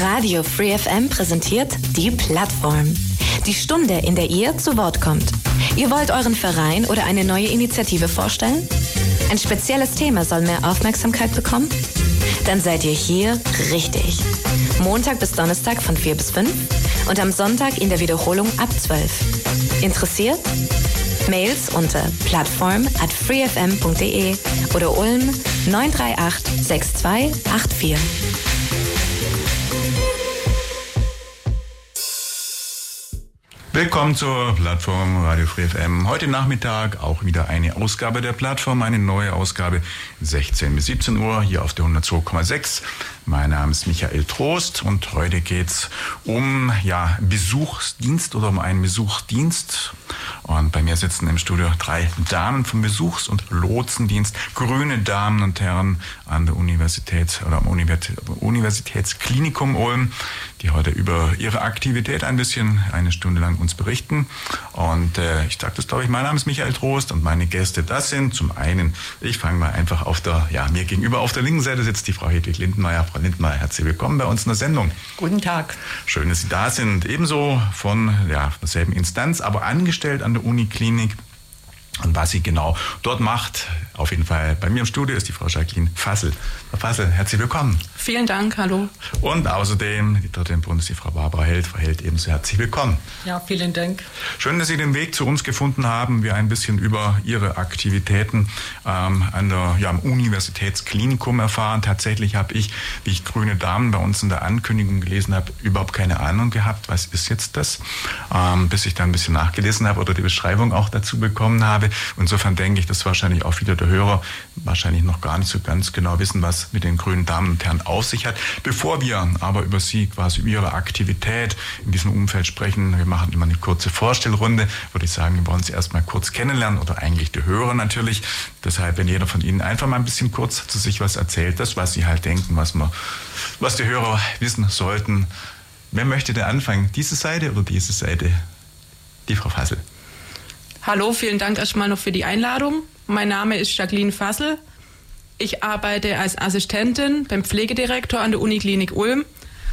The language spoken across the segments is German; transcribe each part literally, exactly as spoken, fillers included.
Radio Free F M präsentiert die Plattform. Die Stunde, in der ihr zu Wort kommt. Ihr wollt euren Verein oder eine neue Initiative vorstellen? Ein spezielles Thema soll mehr Aufmerksamkeit bekommen? Dann seid ihr hier richtig. Montag bis Donnerstag von vier bis fünf und am Sonntag in der Wiederholung ab zwölf. Interessiert? Mails unter plattform at freefm punkt de oder Ulm neun drei acht sechs zwei acht vier. Willkommen zur Plattform Radio Free F M. Heute Nachmittag auch wieder eine Ausgabe der Plattform, eine neue Ausgabe, sechzehn bis siebzehn Uhr, hier auf der hundertzwei Komma sechs. Mein Name ist Michael Trost und heute geht's um ja, Besuchsdienst oder um einen Besuchsdienst. Und bei mir sitzen im Studio drei Damen vom Besuchs- und Lotsendienst, grüne Damen und Herren an der Universität oder am Universitätsklinikum Ulm, die heute über ihre Aktivität ein bisschen eine Stunde lang uns berichten. Und äh, ich sage das, glaube ich, mein Name ist Michael Trost und meine Gäste, das sind zum einen, ich fange mal einfach auf der, ja, mir gegenüber auf der linken Seite sitzt die Frau Hedwig Lindenmeier. Frau Lindenmeier, herzlich willkommen bei uns in der Sendung. Guten Tag. Schön, dass Sie da sind. Ebenso von ja, derselben Instanz, aber angestellt an der Uniklinik. Und was sie genau dort macht, auf jeden Fall bei mir im Studio, ist die Frau Jacqueline Fassel. Frau Fassel, herzlich willkommen. Vielen Dank, hallo. Und außerdem, die dritte im Bund ist die Frau Barbara Held. Frau Held, ebenso herzlich willkommen. Ja, vielen Dank. Schön, dass Sie den Weg zu uns gefunden haben, wir ein bisschen über Ihre Aktivitäten ähm, an der, ja, am Universitätsklinikum erfahren. Tatsächlich habe ich, wie ich grüne Damen bei uns in der Ankündigung gelesen habe, überhaupt keine Ahnung gehabt, was ist jetzt das, ähm, bis ich dann ein bisschen nachgelesen habe oder die Beschreibung auch dazu bekommen habe. Insofern denke ich, dass wahrscheinlich auch viele der Hörer wahrscheinlich noch gar nicht so ganz genau wissen, was mit den grünen Damen und Herren auf sich hat. Bevor wir aber über Sie, quasi über Ihre Aktivität in diesem Umfeld sprechen, wir machen immer eine kurze Vorstellrunde, würde ich sagen, wir wollen Sie erstmal kurz kennenlernen oder eigentlich die Hörer natürlich. Deshalb, wenn jeder von Ihnen einfach mal ein bisschen kurz zu sich was erzählt, das, was Sie halt denken, was, man, was die Hörer wissen sollten. Wer möchte denn anfangen? Diese Seite oder diese Seite? Die Frau Fassel. Hallo, vielen Dank erstmal noch für die Einladung. Mein Name ist Jacqueline Fassel. Ich arbeite als Assistentin beim Pflegedirektor an der Uniklinik Ulm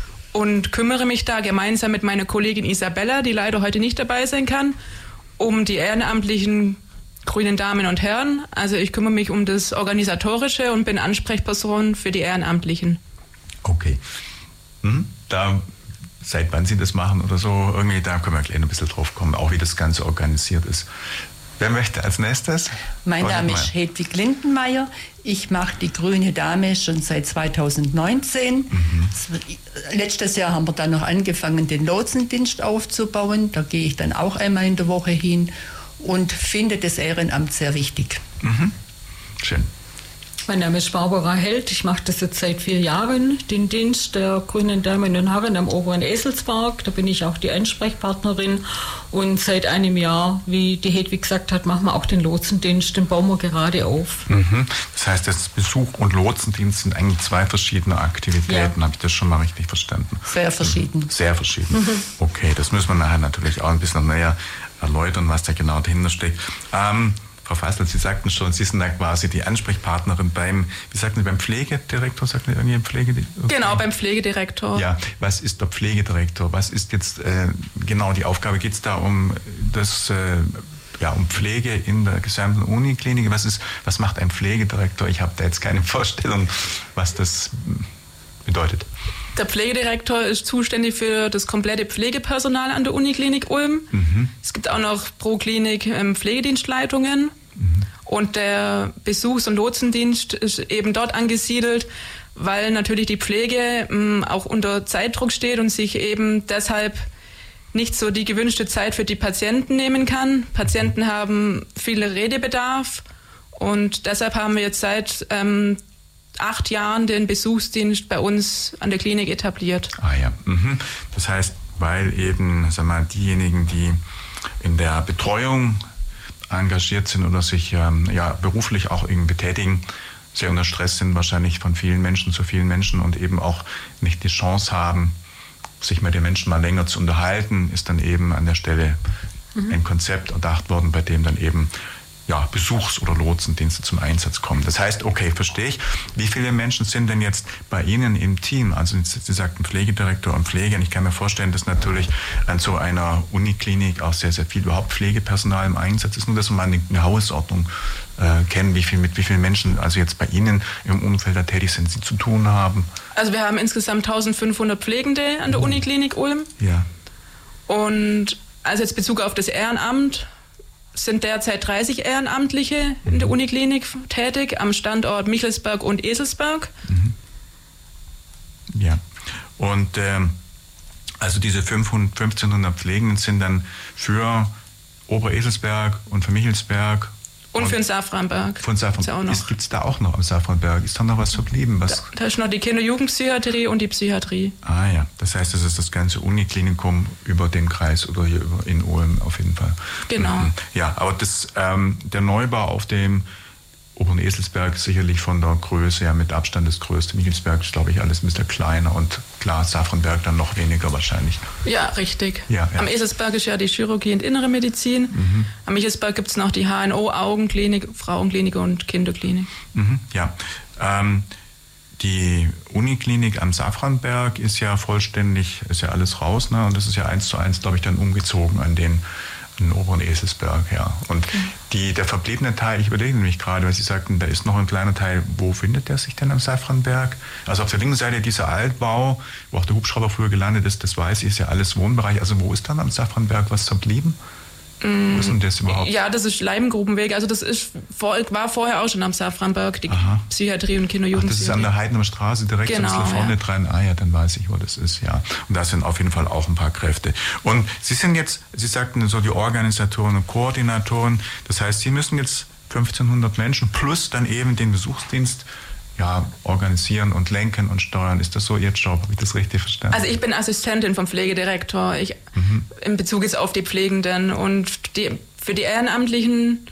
und kümmere mich da gemeinsam mit meiner Kollegin Isabella, die leider heute nicht dabei sein kann, um die ehrenamtlichen grünen Damen und Herren. Also ich kümmere mich um das Organisatorische und bin Ansprechperson für die Ehrenamtlichen. Okay. Hm, da... Seit wann Sie das machen oder so, irgendwie, da können wir gleich ein bisschen drauf kommen, auch wie das Ganze organisiert ist. Wer möchte als nächstes? Mein Name ist Hedwig Lindenmeier. Ich mache die grüne Dame schon seit zweitausendneunzehn. Mhm. Letztes Jahr haben wir dann noch angefangen, den Lotsendienst aufzubauen. Da gehe ich dann auch einmal in der Woche hin und finde das Ehrenamt sehr wichtig. Mhm. Schön. Mein Name ist Barbara Held. Ich mache das jetzt seit vier Jahren, den Dienst der grünen Damen und Herren am Oberen Eselsberg. Da bin ich auch die Ansprechpartnerin. Und seit einem Jahr, wie die Hedwig gesagt hat, machen wir auch den Lotsendienst. Den bauen wir gerade auf. Mhm. Das heißt, das Besuch und Lotsendienst sind eigentlich zwei verschiedene Aktivitäten. Ja. Habe ich das schon mal richtig verstanden? Sehr verschieden. Sehr verschieden. Mhm. Okay, das müssen wir nachher natürlich auch ein bisschen näher erläutern, was da genau dahinter steckt. Ähm, Frau Fassel, Sie sagten schon, Sie sind da quasi die Ansprechpartnerin beim, wie sagten Sie, beim Pflegedirektor? Sagten Sie irgendwie Pflegedirektor? Genau, beim Pflegedirektor. Ja, was ist der Pflegedirektor? Was ist jetzt äh, genau die Aufgabe? Geht es da um das, äh, ja, um Pflege in der gesamten Uniklinik? Was ist, was macht ein Pflegedirektor? Ich habe da jetzt keine Vorstellung, was das bedeutet. Der Pflegedirektor ist zuständig für das komplette Pflegepersonal an der Uniklinik Ulm. Mhm. Es gibt auch noch pro Klinik ähm, Pflegedienstleitungen. Mhm. Und der Besuchs- und Lotsendienst ist eben dort angesiedelt, weil natürlich die Pflege ähm, auch unter Zeitdruck steht und sich eben deshalb nicht so die gewünschte Zeit für die Patienten nehmen kann. Patienten haben viel Redebedarf und deshalb haben wir jetzt seit ähm, acht Jahren den Besuchsdienst bei uns an der Klinik etabliert. Ah ja, mhm. Das heißt, weil eben, sag mal, diejenigen, die in der Betreuung engagiert sind oder sich ähm, ja, beruflich auch irgendwie betätigen, sehr unter Stress sind, wahrscheinlich von vielen Menschen zu vielen Menschen und eben auch nicht die Chance haben, sich mit den Menschen mal länger zu unterhalten, ist dann eben an der Stelle mhm. ein Konzept erdacht worden, bei dem dann eben ja, Besuchs- oder Lotsendienste zum Einsatz kommen. Das heißt, okay, verstehe ich. Wie viele Menschen sind denn jetzt bei Ihnen im Team? Also Sie sagten Pflegedirektor und Pflege. Und ich kann mir vorstellen, dass natürlich an so einer Uniklinik auch sehr, sehr viel überhaupt Pflegepersonal im Einsatz ist. Nur, dass wir mal eine, eine Hausordnung äh, kennen, wie viel, mit wie vielen Menschen also jetzt bei Ihnen im Umfeld da tätig sind, Sie zu tun haben. Also wir haben insgesamt eintausendfünfhundert Pflegende an der Uniklinik Ulm. Ja. Und also jetzt Bezug auf das Ehrenamt sind derzeit dreißig Ehrenamtliche in der Uniklinik tätig, am Standort Michelsberg und Eselsberg. Mhm. Ja, und ähm, also diese fünfzehnhundert Pflegenden sind dann für Obereselsberg und für Michelsberg. Und, und für den Safranberg. Von Safranberg. Gibt es da auch noch am Safranberg? Ist da noch was verblieben? Was? Da, da ist noch die Kinder- und Jugendpsychiatrie und die Psychiatrie. Ah ja, das heißt, das ist das ganze Uniklinikum über den Kreis oder hier über in Ulm auf jeden Fall. Genau. Mhm. Ja, aber das, ähm, der Neubau auf dem Oberen Eselsberg sicherlich von der Größe ja mit Abstand das größte. Michelsberg ist, glaube ich, alles ein bisschen kleiner und klar, Safranberg dann noch weniger wahrscheinlich. Ja, richtig. Ja, ja. Am Eselsberg ist ja die Chirurgie und Innere Medizin. Mhm. Am Michelsberg gibt es noch die H N O, Augenklinik, Frauenklinik und Kinderklinik. Mhm, ja. Ähm, die Uniklinik am Safranberg ist ja vollständig, ist ja alles raus, ne? Und das ist ja eins zu eins, glaube ich, dann umgezogen an den in Oberen Eselsberg, ja. Und okay. die, der verbliebene Teil, ich überlege nämlich gerade, weil Sie sagten, da ist noch ein kleiner Teil, wo findet der sich denn am Safranberg? Also auf der linken Seite dieser Altbau, wo auch der Hubschrauber früher gelandet ist, das weiß ich, ist ja alles Wohnbereich. Also wo ist dann am Safranberg was verblieben? Mm, wo ist denn das überhaupt? Ja, das ist Leimgrubenweg. Also das ist, war vorher auch schon am Safranberg, die Aha. Psychiatrie und Kinder- und Jugendpsychiatrie. Das ist an der Heidener Straße direkt genau, so ein bisschen vorne ja. dran. Ah ja, dann weiß ich, wo das ist, ja. Und da sind auf jeden Fall auch ein paar Kräfte. Und Sie sind jetzt, Sie sagten so die Organisatoren und Koordinatoren. Das heißt, Sie müssen jetzt fünfzehnhundert Menschen plus dann eben den Besuchsdienst ja, organisieren und lenken und steuern. Ist das so Ihr Job? Habe ich das richtig verstanden? Also ich bin Assistentin vom Pflegedirektor. Ich, mhm. in Bezug ist auf die Pflegenden und die, für die Ehrenamtlichen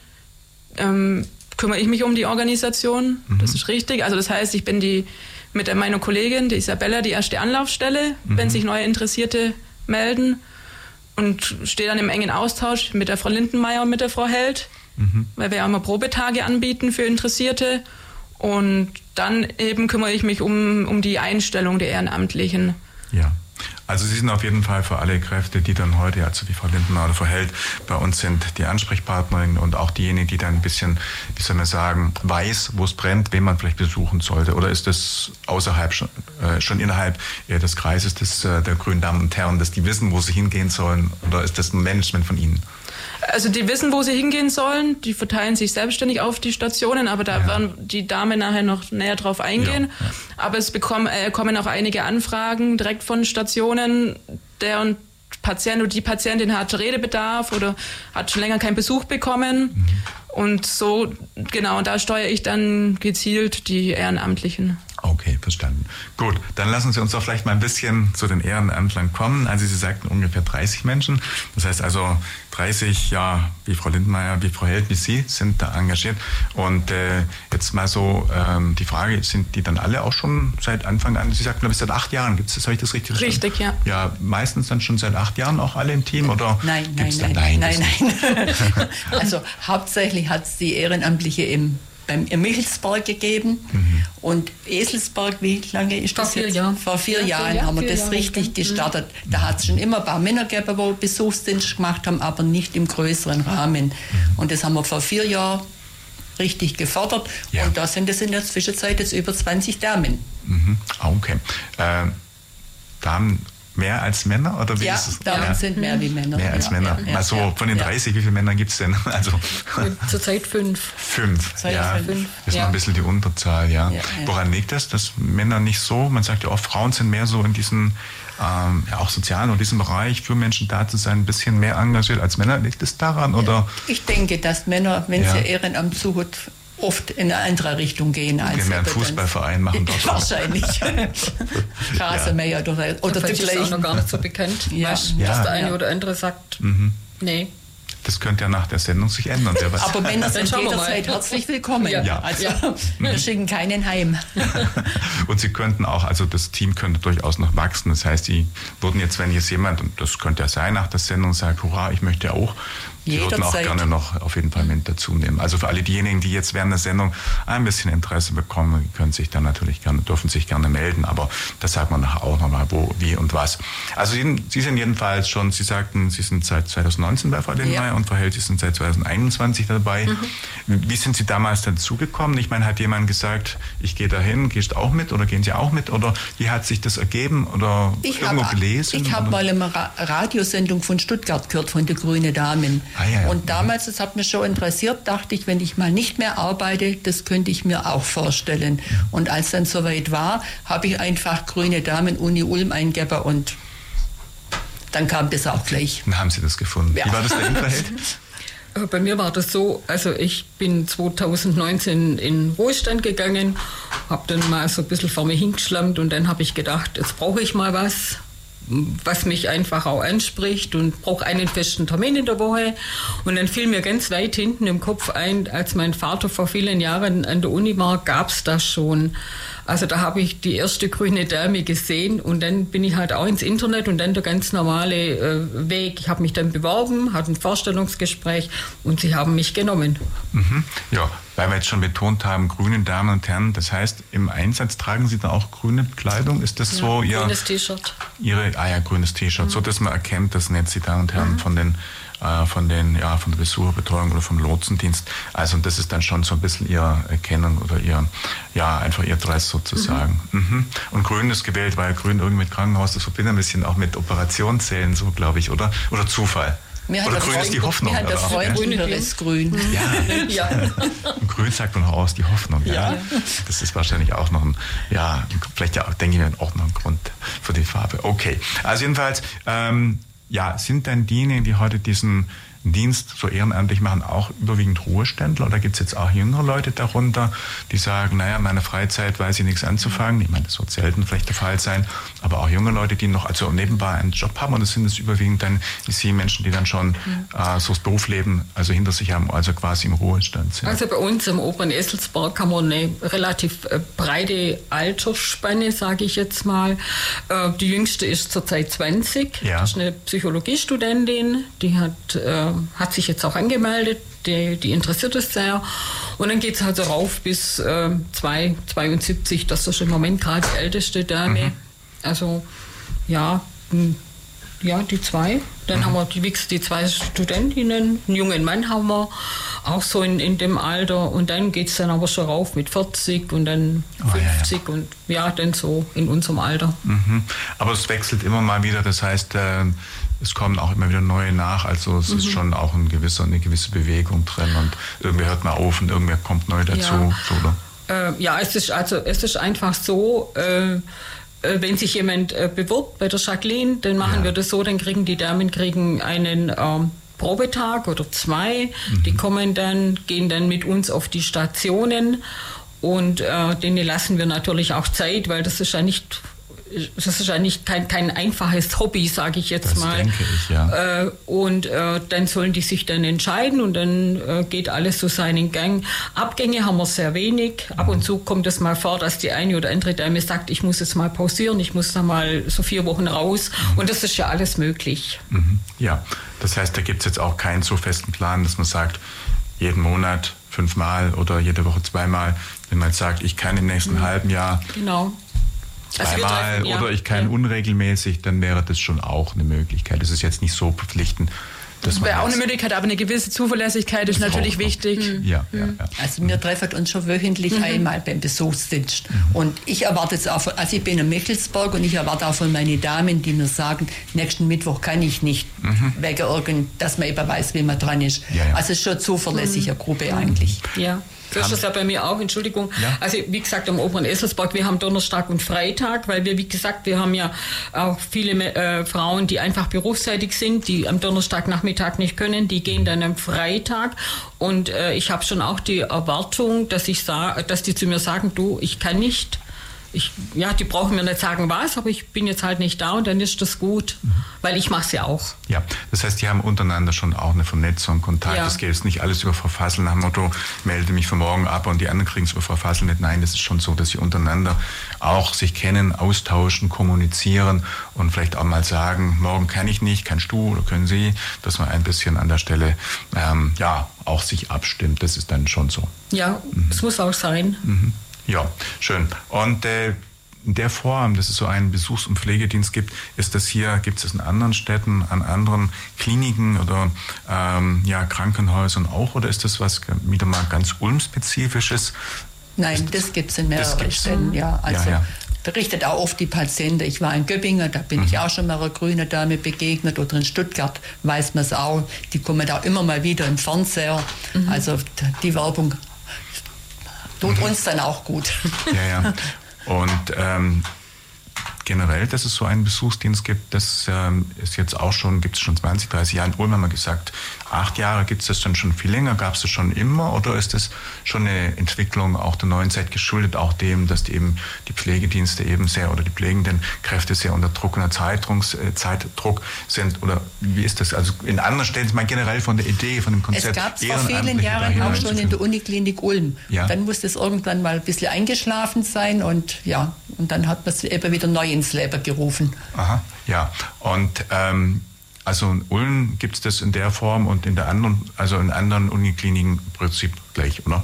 ähm, kümmere ich mich um die Organisation. Mhm. Das ist richtig. Also das heißt, ich bin die mit der, meiner Kollegin, die Isabella, die erste Anlaufstelle, mhm. wenn sich neue Interessierte melden und stehe dann im engen Austausch mit der Frau Lindenmeier und mit der Frau Held, mhm. weil wir ja immer Probetage anbieten für Interessierte. Und dann eben kümmere ich mich um, um die Einstellung der Ehrenamtlichen. Ja, also Sie sind auf jeden Fall für alle Kräfte, die dann heute, also wie Frau Lindenmeier oder Frau Held, bei uns sind, die Ansprechpartnerin und auch diejenigen, die dann ein bisschen, wie soll man sagen, weiß, wo es brennt, wen man vielleicht besuchen sollte. Oder ist das außerhalb, schon, äh, schon innerhalb äh, des Kreises des, äh, der grünen Damen und Herren, dass die wissen, wo sie hingehen sollen? Oder ist das ein Management von Ihnen? Also die wissen, wo sie hingehen sollen, die verteilen sich selbstständig auf die Stationen, aber da ja. werden die Damen nachher noch näher drauf eingehen. Ja, ja. Aber es bekommen, äh, kommen auch einige Anfragen direkt von Stationen, der und Patient oder die Patientin hat Redebedarf oder hat schon länger keinen Besuch bekommen. Mhm. Und so, genau, da steuere ich dann gezielt die Ehrenamtlichen. Okay, verstanden. Gut, dann lassen Sie uns doch vielleicht mal ein bisschen zu den Ehrenamtlern kommen. Also Sie sagten ungefähr dreißig Menschen. Das heißt also dreißig, ja, wie Frau Lindenmeier, wie Frau Held, wie Sie sind da engagiert. Und äh, jetzt mal so ähm, die Frage, sind die dann alle auch schon seit Anfang an, Sie sagten, glaube ich, seit acht Jahren, gibt es das, habe ich das richtig verstanden? Richtig, ja. Ja, meistens dann schon seit acht Jahren auch alle im Team? Oder nein, nein, nein, nein, nein, nein. Also hauptsächlich hat es die Ehrenamtliche im beim Michelsberg gegeben mhm. und Eselsberg, wie lange ist das Vor jetzt? Vier Jahren. Vor vier ja, Jahren vier haben wir vier das Jahre richtig gegeben. gestartet. Da hat es schon immer ein paar Männer gegeben, die Besuchsdienst gemacht haben, aber nicht im größeren Rahmen. Mhm. Und das haben wir vor vier Jahren richtig gefördert. Ja. Und da sind es in der Zwischenzeit jetzt über zwanzig Damen. Mhm. Okay. Äh, Damen mehr als Männer? Oder wie ja, ist es? Damen ja. sind mehr wie Männer. Mehr als ja, Männer. Ja, also ja, von den dreißig, wie viele Männer gibt es denn? Also zurzeit fünf. Fünf, Zeit ja. fünf. Das ist ja. noch ein bisschen die Unterzahl, ja. Ja, ja. Woran liegt das, dass Männer nicht so, man sagt ja auch, Frauen sind mehr so in diesen, ähm, ja auch sozialen oder diesem Bereich, für Menschen da zu sein, ein bisschen mehr engagiert als Männer. Liegt es daran? Ja. Oder? Ich denke, dass Männer, wenn ja. sie Ehrenamt suchen, oft in eine andere Richtung gehen als mehr einen Fußballverein machen dort. Wahrscheinlich. Rasenmäher ja. oder, oder das ist auch noch gar nicht so bekannt. Ja. Weißt, ja. dass der eine ja. oder andere sagt, mhm. nee. Das könnte ja nach der Sendung sich ändern. Der was Aber Männer sind jederzeit herzlich willkommen. Ja. Ja. Also ja. wir schicken keinen heim. Und Sie könnten auch, also das Team könnte durchaus noch wachsen. Das heißt, Sie würden jetzt, wenn jetzt jemand, und das könnte ja sein, nach der Sendung sagt, hurra, ich möchte auch Die würden auch gerne noch auf jeden Fall mit dazu nehmen. Also für alle diejenigen, die jetzt während der Sendung ein bisschen Interesse bekommen, können sich dann natürlich gerne, dürfen sich gerne melden, aber das sagt man nachher auch nochmal, wo, wie und was. Also Sie, Sie sind jedenfalls schon, Sie sagten, Sie sind seit zwanzig neunzehn bei Frau Lindenmayer, ja, und Frau Held, Sie sind seit zwanzig einundzwanzig dabei. Mhm. Wie sind Sie damals dazugekommen? Ich meine, hat jemand gesagt, ich gehe dahin, gehst auch mit oder gehen Sie auch mit? Oder wie hat sich das ergeben oder ich irgendwo hab, gelesen? Ich habe mal eine Ra- Radiosendung von Stuttgart gehört, von der Grüne Damen. Ah, ja, ja. Und damals, das hat mich schon interessiert, dachte ich, wenn ich mal nicht mehr arbeite, das könnte ich mir auch vorstellen. Ja. Und als dann soweit war, habe ich einfach Grüne Damen Uni Ulm eingegeben und dann kam das auch gleich. Dann haben Sie das gefunden. Ja. Wie war das denn verhält? Bei mir war das so, also ich bin zwanzig neunzehn in Ruhestand gegangen, habe dann mal so ein bisschen vor mir hingeschlammt und dann habe ich gedacht, jetzt brauche ich mal was, was mich einfach auch anspricht und brauche einen festen Termin in der Woche. Und dann fiel mir ganz weit hinten im Kopf ein, als mein Vater vor vielen Jahren an der Uni war, gab es das schon. Also da habe ich die erste Grüne Dame gesehen und dann bin ich halt auch ins Internet und dann der ganz normale äh, Weg. Ich habe mich dann beworben, hatte ein Vorstellungsgespräch und sie haben mich genommen. Mhm. Ja, weil wir jetzt schon betont haben, grüne Damen und Herren, das heißt, im Einsatz tragen Sie da auch grüne Kleidung? Ist das ja, so Ihr... grünes T-Shirt. Ihre, ah ja, grünes T-Shirt, mhm. so dass man erkennt, das sind jetzt die Damen und Herren mhm. von den von den, ja, von der Besucherbetreuung oder vom Lotsendienst. Also und das ist dann schon so ein bisschen Ihre Erkennung oder Ihr, ja, einfach Ihr Dress sozusagen. Mhm. Mhm. Und Grün ist gewählt, weil Grün irgendwie mit Krankenhaus, das verbindet ein bisschen auch mit Operationszellen, so glaube ich, oder? Oder Zufall? Mir oder Grün Freund, ist die Hoffnung. Mir hat der Freund grün ist grün. Ja. ja. Und Grün sagt man auch aus, die Hoffnung. Ja. ja. Das ist wahrscheinlich auch noch ein, ja, vielleicht ja, denke ich mir auch noch ein Grund für die Farbe. Okay. Also jedenfalls, ähm, ja, sind denn diejenigen, die heute diesen Dienst so ehrenamtlich machen, auch überwiegend Ruheständler? Oder gibt es jetzt auch jüngere Leute darunter, die sagen, naja, in meiner Freizeit weiß ich nichts anzufangen? Ich meine, das wird selten vielleicht der Fall sein, aber auch junge Leute, die noch also nebenbei einen Job haben, und das sind es überwiegend dann die Menschen, die dann schon mhm. äh, so das Berufsleben also hinter sich haben, also quasi im Ruhestand sind. Also bei uns im Oberen Eselsberg haben wir eine relativ äh, breite Altersspanne, sage ich jetzt mal. Äh, die jüngste ist zurzeit zwanzig, ja. Das ist eine Psychologiestudentin, die hat äh, hat sich jetzt auch angemeldet, die, die interessiert es sehr. Und dann geht es also rauf bis äh, zwei, zweiundsiebzig, das ist im Moment gerade die älteste Dame. Mhm. Also ja, m, ja, die zwei. Dann mhm. haben wir die, die zwei Studentinnen, einen jungen Mann haben wir, auch so in, in dem Alter. Und dann geht es dann aber schon rauf mit vierzig und dann oh, fünfzig ja, ja. und ja, dann so in unserem Alter. Mhm. Aber es wechselt immer mal wieder, das heißt, äh, es kommen auch immer wieder neue nach, also es mhm. ist schon auch ein gewisser, eine gewisse Bewegung drin und irgendwer hört mal auf und irgendwer kommt neu dazu. Ja, so, oder? Äh, ja es, ist, also, es ist einfach so, äh, wenn sich jemand äh, bewirbt bei der Jacqueline, dann machen ja. wir das so, dann kriegen die Damen kriegen einen ähm, Probetag oder zwei, mhm. die kommen dann, gehen dann mit uns auf die Stationen und äh, denen lassen wir natürlich auch Zeit, weil das ist ja nicht... Das ist ja nicht kein, kein einfaches Hobby, sage ich jetzt das mal. Denke ich, ja. Äh, und äh, dann sollen die sich dann entscheiden und dann äh, geht alles so seinen Gang. Abgänge haben wir sehr wenig. Mhm. Ab und zu kommt es mal vor, dass die eine oder andere Dame sagt, ich muss jetzt mal pausieren, ich muss da mal so vier Wochen raus. Mhm. Und das ist ja alles möglich. Mhm. Ja, das heißt, da gibt es jetzt auch keinen so festen Plan, dass man sagt, jeden Monat fünfmal oder jede Woche zweimal, wenn man jetzt sagt, ich kann im nächsten mhm. halben Jahr... Genau. zweimal also ja, oder ich kann ja. unregelmäßig, dann wäre das schon auch eine Möglichkeit. Das ist jetzt nicht so verpflichtend. Das wäre auch eine Möglichkeit, aber eine gewisse Zuverlässigkeit ist natürlich wichtig. Mhm. Ja, ja, ja. Also wir treffen uns schon wöchentlich mhm. einmal beim Besuchsdienst. Mhm. Und ich erwarte jetzt auch, von, also ich bin in Michelsburg und ich erwarte auch von meinen Damen, die mir sagen, nächsten Mittwoch kann ich nicht, mhm. wegen irgend, dass man eben weiß, wie man dran ist. Ja, ja. Also es ist schon eine zuverlässige mhm. Gruppe eigentlich. Ja. So ist das ja bei mir auch, Entschuldigung. Ja. Also wie gesagt, am Oberen Eselsberg, wir haben Donnerstag und Freitag, weil wir, wie gesagt, wir haben ja auch viele äh, Frauen, die einfach berufstätig sind, die am Donnerstagnachmittag nicht können, die gehen dann am Freitag. Und äh, ich habe schon auch die Erwartung, dass ich sag, dass die zu mir sagen, du, ich kann nicht ich, ja, die brauchen mir nicht sagen was, aber ich bin jetzt halt nicht da und dann ist das gut, mhm. weil ich mache es ja auch. Ja, das heißt, die haben untereinander schon auch eine Vernetzung, Kontakt. Ja. Das geht jetzt nicht alles über Frau Fassel nach dem Motto, melde mich von morgen ab und die anderen kriegen es über Frau Fassel nicht. Nein, das ist schon so, dass sie untereinander auch sich kennen, austauschen, kommunizieren und vielleicht auch mal sagen, morgen kann ich nicht, kannst du oder können Sie, dass man ein bisschen an der Stelle ähm, ja auch sich abstimmt. Das ist dann schon so. Ja, mhm. das muss auch sein. Mhm. Ja, schön. Und äh, in der Form, dass es so einen Besuchs- und Pflegedienst gibt, ist das hier, gibt es in anderen Städten, an anderen Kliniken oder ähm, ja, Krankenhäusern auch, oder ist das was wieder mal ganz Ulm-spezifisches? Nein, das, das gibt es in mehreren Städten, ja. Also ja, ja. berichtet auch oft die Patienten. Ich war in Göppingen, da bin mhm. ich auch schon mal einer grünen Dame begegnet, oder in Stuttgart weiß man es auch. Die kommen da immer mal wieder im Fernseher. Mhm. Also die Werbung tut mhm. uns dann auch gut. Ja, ja. Und ähm, generell, dass es so einen Besuchsdienst gibt, das ähm, ist jetzt auch schon, gibt es schon zwanzig, dreißig Jahre. In Ulm haben wir gesagt, acht Jahre gibt es das dann schon viel länger. Gab es das schon immer, oder ist das schon eine Entwicklung auch der neuen Zeit geschuldet, auch dem, dass die eben die Pflegedienste eben sehr, oder die pflegenden Kräfte sehr unter Druck, unter Zeitdruck, äh, Zeitdruck sind? Oder wie ist das? Also in anderen Stellen, ich meine generell von der Idee, von dem Konzept. Es gab es vor vielen Jahren auch schon in der Uniklinik Ulm. Ja. Dann musste es irgendwann mal ein bisschen eingeschlafen sein und ja, und dann hat man es eben wieder neu ins Leben gerufen. Aha, ja. Und ähm, also in Ulm gibt es das in der Form und in der anderen, also in anderen Unikliniken im Prinzip gleich, oder?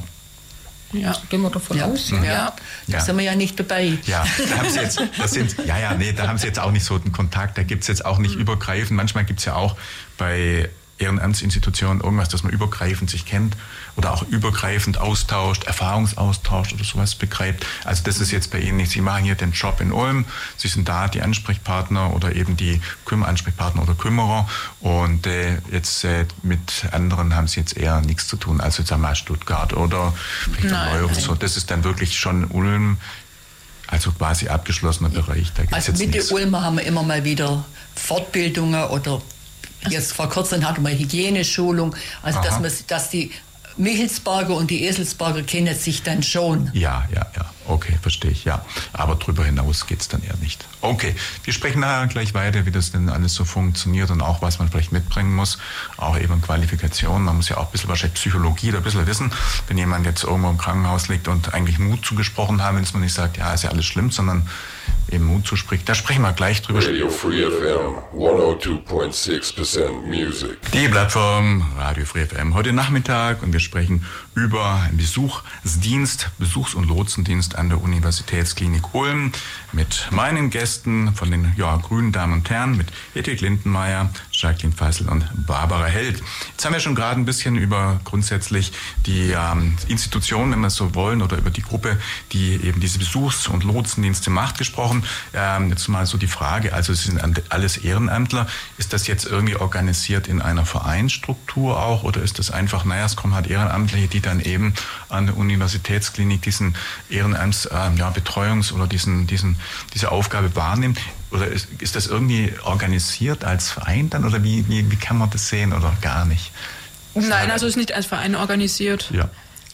Ja, gehen wir davon ja. aus. Ja, ja. Da sind wir ja nicht dabei. Ja, da haben Sie jetzt, das sind, ja, ja, nee, da haben Sie jetzt auch nicht so den Kontakt, da gibt es jetzt auch nicht mhm. übergreifend. Manchmal gibt es ja auch bei Ehrenamtsinstitutionen irgendwas, dass man übergreifend sich kennt oder auch übergreifend austauscht, Erfahrungsaustausch oder sowas begreift. Also das ist jetzt bei Ihnen nicht. Sie machen hier den Job in Ulm, Sie sind da die Ansprechpartner oder eben die Küm- Ansprechpartner oder Kümmerer, und äh, jetzt äh, mit anderen haben Sie jetzt eher nichts zu tun, also jetzt einmal Stuttgart oder Neu oder so. Das ist dann wirklich schon Ulm, also quasi abgeschlossener Bereich. Da gibt's also jetzt mit nichts. den Ulmer haben wir immer mal wieder Fortbildungen oder jetzt vor kurzem hatten wir Hygieneschulung, also dass, man, dass die Michelsberger und die Eselsberger kennen sich dann schon. Ja, ja, ja, okay, verstehe ich, ja. Aber darüber hinaus geht es dann eher nicht. Okay, wir sprechen nachher gleich weiter, wie das denn alles so funktioniert und auch, was man vielleicht mitbringen muss, auch eben Qualifikationen. Man muss ja auch ein bisschen wahrscheinlich Psychologie oder ein bisschen wissen, wenn jemand jetzt irgendwo im Krankenhaus liegt und eigentlich Mut zugesprochen haben, wenn es man nicht sagt, ja, ist ja alles schlimm, sondern eben Mut zuspricht. Da sprechen wir gleich drüber. Radio Free F M, hundertzwei Komma sechs Prozent Music. Die Plattform Radio Free F M heute Nachmittag, und wir sprechen über einen Besuchsdienst, Besuchs- und Lotsendienst an der Universitätsklinik Ulm mit meinen Gästen von den ja, grünen Damen und Herren, mit Hedwig Lindenmeier, Jacqueline Fassel und Barbara Held. Jetzt haben wir schon gerade ein bisschen über grundsätzlich die ähm, Institution, wenn wir es so wollen, oder über die Gruppe, die eben diese Besuchs- und Lotsendienste macht, gesprochen. Ähm, jetzt mal so die Frage, also es sind alles Ehrenamtler. Ist das jetzt irgendwie organisiert in einer Vereinsstruktur auch, oder ist das einfach, naja, es kommen halt Ehrenamtliche, die dann eben an der Universitätsklinik diesen Ehrenamts, äh, ja, Betreuungs- oder diesen, diesen, diese Aufgabe wahrnehmen? Oder ist, ist das irgendwie organisiert als Verein dann, oder wie, wie, wie kann man das sehen, oder gar nicht? Nein, also es ist nicht als Verein organisiert. Ja.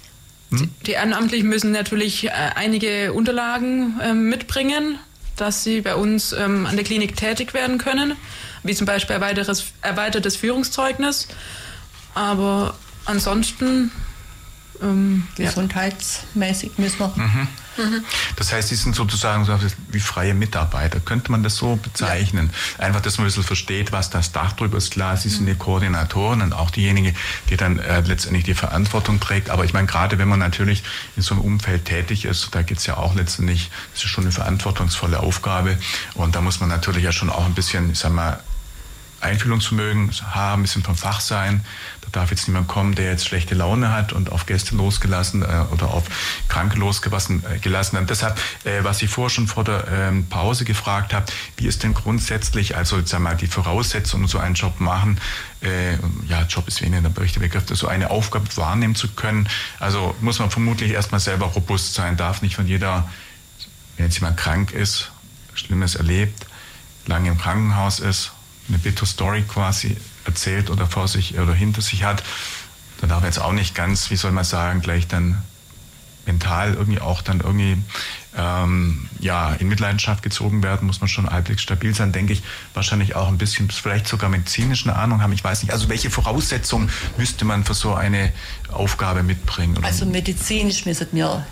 Hm? Die Ehrenamtlichen müssen natürlich äh, einige Unterlagen äh, mitbringen, dass sie bei uns ähm, an der Klinik tätig werden können, wie zum Beispiel erweitertes, erweitertes Führungszeugnis. Aber ansonsten ähm, gesundheitsmäßig müssen wir. Mhm. Mhm. Das heißt, Sie sind sozusagen so wie freie Mitarbeiter. Könnte man das so bezeichnen? Ja. Einfach, dass man ein bisschen versteht, was das Dach drüber ist. Klar, Sie sind die Koordinatoren und auch diejenige, die dann äh, letztendlich die Verantwortung trägt. Aber ich meine, gerade wenn man natürlich in so einem Umfeld tätig ist, da geht es ja auch letztendlich, das ist schon eine verantwortungsvolle Aufgabe. Und da muss man natürlich ja schon auch ein bisschen, ich sag mal, Einfühlungsvermögen haben, ein bisschen vom Fach sein. Da darf jetzt niemand kommen, der jetzt schlechte Laune hat und auf Gäste losgelassen äh, oder auf Kranke losgelassen äh, gelassen hat. Deshalb, äh, was ich vorher schon vor der ähm, Pause gefragt habe, wie ist denn grundsätzlich, also jetzt einmal die Voraussetzungen, so einen Job machen, äh, ja, Job ist weniger der richtige Begriff, so eine Aufgabe wahrnehmen zu können. Also muss man vermutlich erstmal selber robust sein, darf nicht von jeder, wenn jetzt jemand krank ist, Schlimmes erlebt, lange im Krankenhaus ist, eine bitter Story quasi erzählt oder vor sich oder hinter sich hat, da darf er jetzt auch nicht ganz, wie soll man sagen, gleich dann mental irgendwie auch dann irgendwie ähm, ja, in Mitleidenschaft gezogen werden, muss man schon halbwegs stabil sein, denke ich, wahrscheinlich auch ein bisschen, vielleicht sogar medizinische Ahnung haben, ich weiß nicht. Also welche Voraussetzungen müsste man für so eine Aufgabe mitbringen? Oder? Also medizinisch müssen wir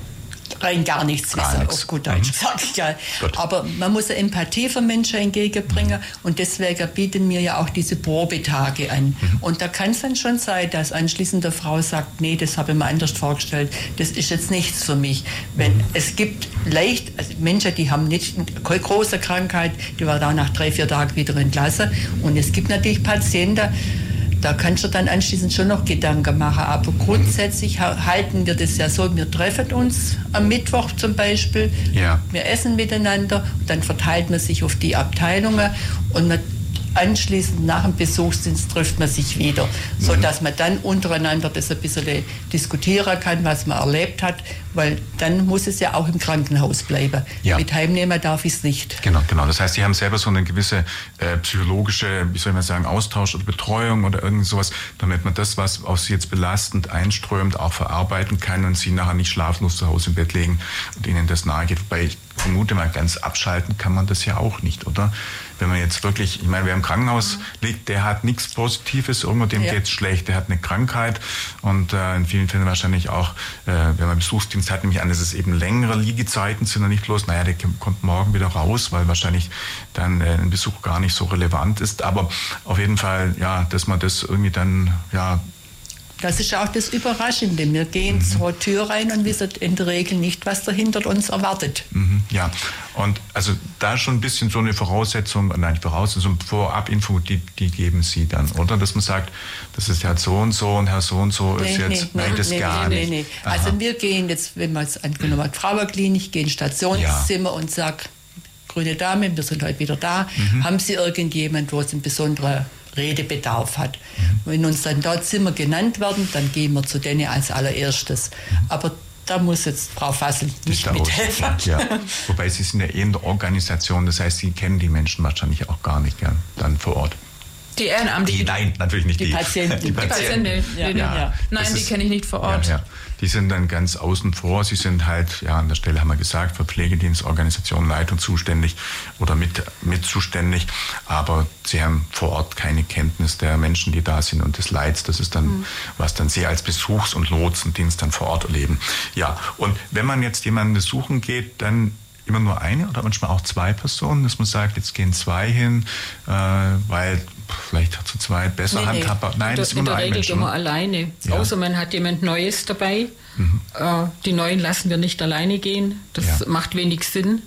rein gar nichts gar wissen, nichts. auf gut Deutsch, mhm. sage ich ja. Gut. Aber man muss eine Empathie für Menschen entgegenbringen, mhm. und deswegen bieten wir ja auch diese Probetage an. Mhm. Und da kann es dann schon sein, dass anschließend der Frau sagt, nee, das habe ich mir anders vorgestellt, das ist jetzt nichts für mich. Wenn mhm. es gibt leicht, also Menschen, die haben nicht keine große Krankheit, die werden auch nach drei, vier Tagen wieder entlassen. Und es gibt natürlich Patienten, da kannst du dann anschließend schon noch Gedanken machen. Aber grundsätzlich halten wir das ja so, wir treffen uns am Mittwoch zum Beispiel, ja. wir essen miteinander, und dann verteilt man sich auf die Abteilungen und man anschließend nach dem Besuchsdienst trifft man sich wieder, mhm. sodass man dann untereinander das ein bisschen diskutieren kann, was man erlebt hat, weil dann muss es ja auch im Krankenhaus bleiben. Ja. Mit heimnehmen darf ich es nicht. Genau, genau. Das heißt, Sie haben selber so eine gewisse äh, psychologische, wie soll man sagen, Austausch oder Betreuung oder irgend sowas, damit man das, was auf Sie jetzt belastend einströmt, auch verarbeiten kann und Sie nachher nicht schlaflos zu Hause im Bett legen und Ihnen das nahe geht. Wobei ich vermute mal, ganz abschalten kann man das ja auch nicht, oder? Wenn man jetzt wirklich, ich meine, wer im Krankenhaus liegt, der hat nichts Positives, irgendwo dem ja. geht's schlecht, der hat eine Krankheit und äh, in vielen Fällen wahrscheinlich auch, äh, wenn man Besuchsdienst hat, nämlich an, dass es eben längere Liegezeiten sind und nicht bloß, naja, der kommt morgen wieder raus, weil wahrscheinlich dann äh, ein Besuch gar nicht so relevant ist, aber auf jeden Fall, ja, dass man das irgendwie dann, ja, das ist auch das Überraschende. Wir gehen mhm. zur Tür rein und wissen in der Regel nicht, was dahinter uns erwartet. Mhm, ja, und also da schon ein bisschen so eine Voraussetzung, nein, Voraussetzung, Vorab-Info, die, die geben Sie dann, oder? Dass man sagt, das ist Herr so und so und Herr so und so ist nee, jetzt, nee, nein, nee, das nee, gar nee, nicht. Nee, nee. Also wir gehen jetzt, wenn man es angenommen hat, Frauenklinik, gehen ins Stationszimmer ja. und sagen, grüne Dame, wir sind heute wieder da, mhm. haben Sie irgendjemand, wo es einen besonderen Redebedarf hat. Mhm. Wenn uns dann dort Zimmer genannt werden, dann gehen wir zu denen als allererstes. Mhm. Aber da muss jetzt Frau Fassel nicht mithelfen. Ja. Wobei Sie sind ja eh in der Organisation, das heißt, Sie kennen die Menschen wahrscheinlich auch gar nicht gern, dann vor Ort. Die Ehrenamtlichen? Nein, natürlich nicht die. Die Patienten. Die Patienten. Die Patienten. Ja. Ja. Ja. Nein, die kenne ich nicht vor Ort. Ja, ja. Die sind dann ganz außen vor. Sie sind halt, ja, an der Stelle haben wir gesagt, für Pflegedienst, Organisation, Leitung zuständig oder mit, mit zuständig. Aber sie haben vor Ort keine Kenntnis der Menschen, die da sind und des Leids. Das ist dann, mhm. was dann Sie als Besuchs- und Lotsendienst dann vor Ort erleben. Ja, und wenn man jetzt jemanden besuchen geht, dann immer nur eine oder manchmal auch zwei Personen, dass man sagt, jetzt gehen zwei hin, äh, weil vielleicht zu zweit besser nee, handhabbar. Nein, das ist immer in nur der ein Regel Mensch. gehen wir alleine. Ja. Außer man hat jemand Neues dabei. Mhm. Äh, die Neuen lassen wir nicht alleine gehen. Das ja. macht wenig Sinn.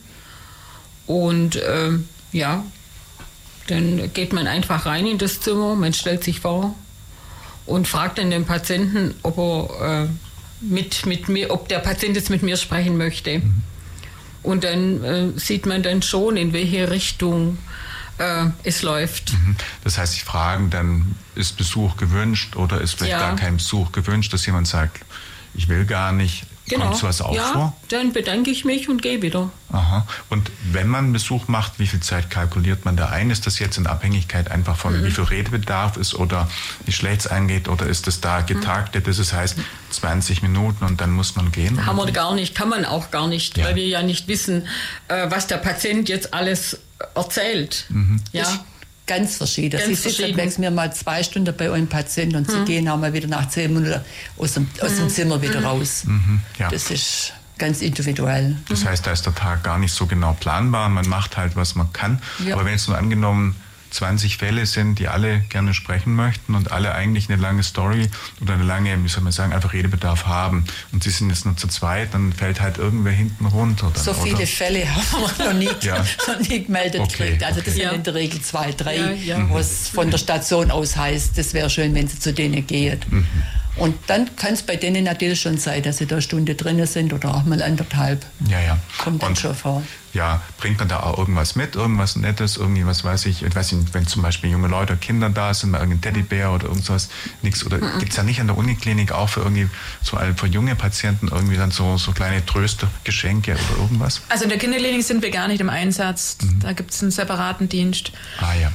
Und äh, ja, dann geht man einfach rein in das Zimmer, man stellt sich vor und fragt dann den Patienten, ob er äh, mit, mit mir, ob der Patient jetzt mit mir sprechen möchte. Mhm. Und dann äh, sieht man dann schon, in welche Richtung äh, es läuft. Mhm. Das heißt, Sie fragen dann, ist Besuch gewünscht oder ist vielleicht ja. gar kein Besuch gewünscht, dass jemand sagt, ich will gar nicht. Genau. Kommt sowas auch ja, vor? Dann bedanke ich mich und gehe wieder. Aha. Und wenn man Besuch macht, wie viel Zeit kalkuliert man da ein? Ist das jetzt in Abhängigkeit einfach von, mhm. wie viel Redebedarf ist oder wie schlecht es eingeht? Oder ist das da getaktet? Das ist, heißt zwanzig Minuten und dann muss man gehen? Haben wir gar nicht, kann man auch gar nicht, ja. weil wir ja nicht wissen, was der Patient jetzt alles erzählt. Mhm. Ja. Ganz verschieden. Ganz Sie sitzen verschieden. wechseln mir mal zwei Stunden bei einem Patienten und hm. Sie gehen auch mal wieder nach zehn Minuten aus dem, aus dem Zimmer wieder hm. raus. Mhm, ja. Das ist ganz individuell. Das heißt, da ist der Tag gar nicht so genau planbar. Man macht halt, was man kann. Ja. Aber wenn es nur angenommen zwanzig Fälle sind, die alle gerne sprechen möchten und alle eigentlich eine lange Story oder eine lange, wie soll man sagen, einfach Redebedarf haben und sie sind jetzt nur zu zweit, dann fällt halt irgendwer hinten runter. Dann, so viele oder? Fälle haben wir noch nie, ja. noch nie gemeldet okay. gekriegt. Also das ja. sind in der Regel zwei, drei, ja, ja. wo es von der Station aus heißt, das wäre schön, wenn sie zu denen gehen. Mhm. Und dann kann es bei denen natürlich schon sein, dass sie da eine Stunde drin sind oder auch mal anderthalb. Ja, ja. Kommt dann und schon vor. Ja, bringt man da auch irgendwas mit, irgendwas Nettes, irgendwie, was weiß ich, ich weiß nicht, wenn zum Beispiel junge Leute, Kinder da sind, mal irgendein Teddybär oder irgendwas, nichts, oder mhm. gibt es ja nicht an der Uniklinik auch für irgendwie, so für junge Patienten irgendwie dann so, so kleine Tröster, Geschenke oder irgendwas? Also in der Kinderklinik sind wir gar nicht im Einsatz, mhm. da gibt es einen separaten Dienst. Ah ja.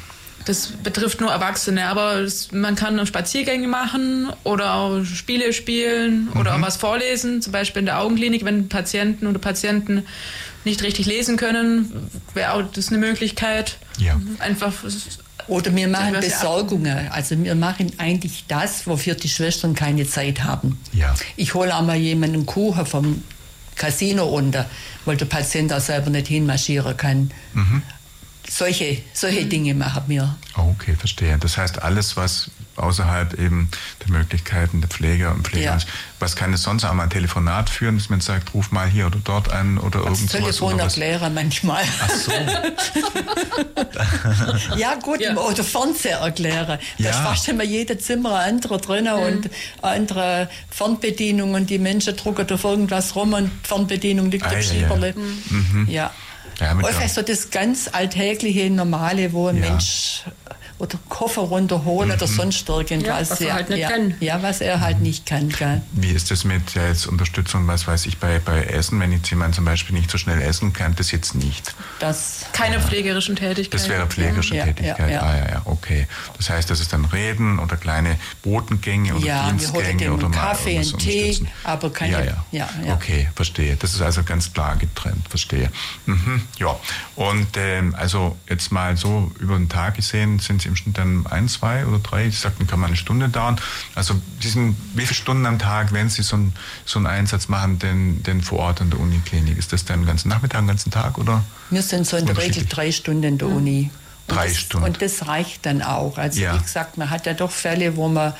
das betrifft nur Erwachsene, aber es, man kann Spaziergänge machen oder auch Spiele spielen oder Mhm. auch was vorlesen, zum Beispiel in der Augenklinik, wenn Patienten oder Patienten nicht richtig lesen können, wäre auch das eine Möglichkeit. Ja. Einfach. Oder wir machen Ja, Besorgungen. Also wir machen eigentlich das, wofür die Schwestern keine Zeit haben. Ja. Ich hole auch mal jemanden Kuchen vom Casino runter, weil der Patient da selber nicht hinmarschieren kann. Mhm. Solche, solche Dinge machen wir. Okay, verstehe. Das heißt, alles, was außerhalb eben der Möglichkeiten der Pfleger und Pfleger Ja. ist, was kann es sonst auch mal ein Telefonat führen, dass man sagt, ruf mal hier oder dort an oder Das irgendwas? Telefon oder was? erklären manchmal. Ach so. Ja gut, Ja. oder Fernseher erklären. Da Ja. ist fast immer jeder Zimmer ein anderer drin und andere Fernbedienung und die Menschen drucken auf irgendwas rum und die Fernbedienung liegt Ah, auf ja, Schieberle. Mhm. Ja. Ja, mit Häufig der- so das ganz alltägliche, normale, wo ein Ja. Mensch oder Koffer runterholen oder sonst irgendwas. Ja, was er halt nicht ja, kann. Ja, was er halt nicht kann. Gell? Wie ist das mit ja, jetzt Unterstützung, was weiß ich, bei, bei Essen, wenn jetzt jemand zum Beispiel nicht so schnell essen kann, das jetzt nicht? Das, Keine pflegerischen Tätigkeiten. Das wäre pflegerische Ja, Tätigkeit. ja, ja. Ah ja, ja, okay. Das heißt, das ist dann Reden oder kleine Botengänge oder Ja, wir holen Dienstgänge dem oder einen mal Kaffee, irgendwas einen Tee, unterstützen. aber keine- Ja, ja. ja, ja. Okay, verstehe. Das ist also ganz klar getrennt, verstehe. Mhm, ja. Und ähm, also jetzt mal so über den Tag gesehen, sind es im Schnitt dann ein, zwei oder drei? Sie sagten, kann mal eine Stunde dauern. Also diesen, wie viele Stunden am Tag, wenn Sie so, ein, so einen Einsatz machen, denn, denn vor Ort in der Uniklinik? Ist das dann den ganzen Nachmittag, den ganzen Tag oder? wir sind so in der Regel Unterschiedlich. drei Stunden in der Uni. Und Drei das, Stunden. Und das reicht dann auch. Also Ja. wie gesagt, man hat ja doch Fälle, wo man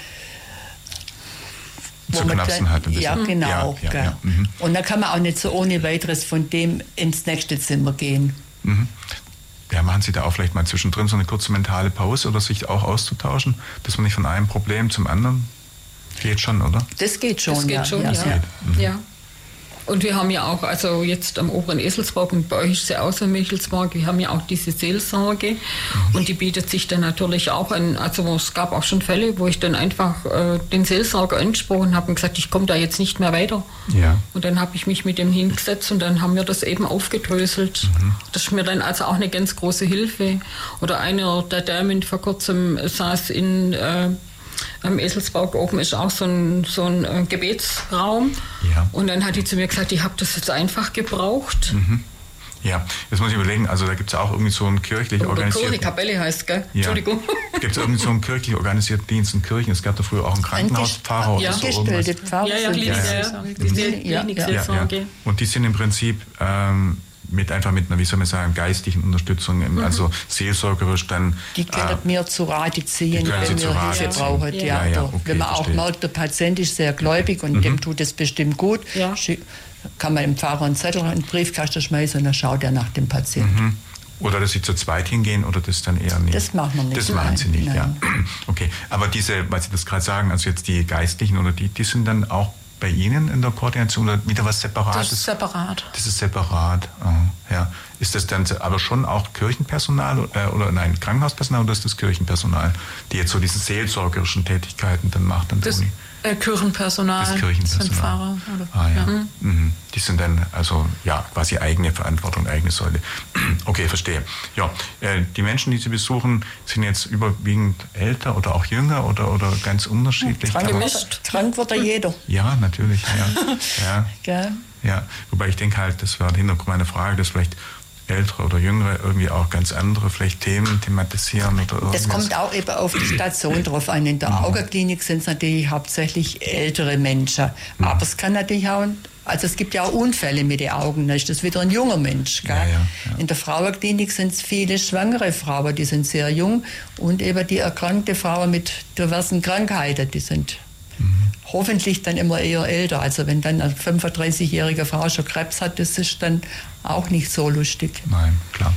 Zu man knapsen dann- hat ein bisschen. Ja, genau. Ja, ja, gell. ja, mhm. Und dann kann man auch nicht so ohne weiteres von dem ins nächste Zimmer gehen. Mhm. Ja, machen Sie da auch vielleicht mal zwischendrin so eine kurze mentale Pause oder sich auch auszutauschen, dass man nicht von einem Problem zum anderen geht schon, oder? Das geht schon. Das geht ja. schon, ja. ja. ja. Ja. Und wir haben ja auch, also jetzt am oberen Eselsberg und bei euch ist es ja auch so Michelsberg, wir haben ja auch diese Seelsorge und die bietet sich dann natürlich auch an, also es gab auch schon Fälle, wo ich dann einfach äh, den Seelsorger angesprochen habe und gesagt, ich komme da jetzt nicht mehr weiter. Ja. Und dann habe ich mich mit dem hingesetzt und dann haben wir das eben aufgedröselt. Das ist mir dann also auch eine ganz große Hilfe. Oder einer der Damen vor kurzem saß in... Äh, am Eselsberg oben ist auch so ein, so ein äh, Gebetsraum. Ja. Und dann hat die zu mir gesagt, ich habe das jetzt einfach gebraucht. Mhm. Ja, jetzt muss ich überlegen, also da gibt es auch irgendwie so einen kirchlich Oder Kirche, organisierten... Kapelle heißt, gell? Ja. Entschuldigung. Gibt es irgendwie so einen kirchlich organisierten Dienst in Kirchen? Es gab da früher auch einen Krankenhauspfarrer oder Ja. so Angestellte irgendwas. Pfarrer Ja, ja, sind Klinik, das. ja, ja. Diese Ja, ja. Klinikseelsorge. Ja, ja. Und die sind im Prinzip ähm, mit einfach mit einer, wie soll man sagen, geistlichen Unterstützung, im, also seelsorgerisch dann... Die können äh, mir zu Rate ziehen, die können Sie wenn zu wir Rate Hilfe ziehen. brauchen. Ja. Ja, Ja, ja, oder okay, wenn man auch verstehe. merkt, der Patient ist sehr gläubig und dem tut es bestimmt gut, Ja. schi- kann man dem Pfarrer einen Zettel in den Briefkasten schmeißen und dann schaut er nach dem Patienten. Mhm. Oder dass Sie zu zweit hingehen oder das dann eher nicht? Das machen wir nicht. Das machen Nein, Sie nicht, nein. ja. Okay, aber diese, weil Sie das gerade sagen, also jetzt die Geistlichen oder die, die sind dann auch bei Ihnen in der Koordination oder wieder was Separates? Das ist separat. Das ist separat, oh, ja. Ist das dann aber schon auch Kirchenpersonal äh, oder nein, Krankenhauspersonal oder ist das Kirchenpersonal, die jetzt so diese seelsorgerischen Tätigkeiten dann macht an der Das Uni? äh, Kirchenpersonal. Das Kirchenpersonal. Sind Pfarrer. Oder, Ah, ja. ja. Mhm. Die sind dann also ja quasi eigene Verantwortung, eigene Säule. Okay, verstehe. Ja, äh, die Menschen, die Sie besuchen, sind jetzt überwiegend älter oder auch jünger oder, oder ganz unterschiedlich. Krank, Aber- wird, krank wird er jeder. Ja, natürlich. Ja. ja, Gell? ja. Wobei ich denke halt, das war der Hintergrund meiner Frage, dass vielleicht Ältere oder Jüngere irgendwie auch ganz andere vielleicht Themen thematisieren oder irgendwas. Das kommt auch eben auf die Station drauf an. In der Augenklinik sind es natürlich hauptsächlich ältere Menschen. Aber es kann natürlich auch, also es gibt ja auch Unfälle mit den Augen, da ist das wieder ein junger Mensch. Gell? Ja, ja, ja. In der Frauenklinik sind es viele schwangere Frauen, die sind sehr jung. Und eben die erkrankte Frauen mit diversen Krankheiten, die sind hoffentlich dann immer eher älter. Also wenn dann eine fünfunddreißigjährige Frau schon Krebs hat, das ist dann auch nicht so lustig. Nein, klar.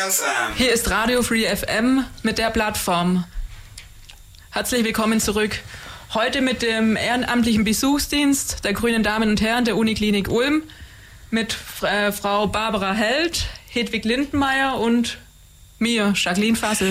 Hier ist Radio Free F M mit der Plattform. Herzlich willkommen zurück. Heute mit dem ehrenamtlichen Besuchsdienst der Grünen Damen und Herren der Uniklinik Ulm mit äh, Frau Barbara Held, Hedwig Lindenmeier und mir, Jacqueline Fassel.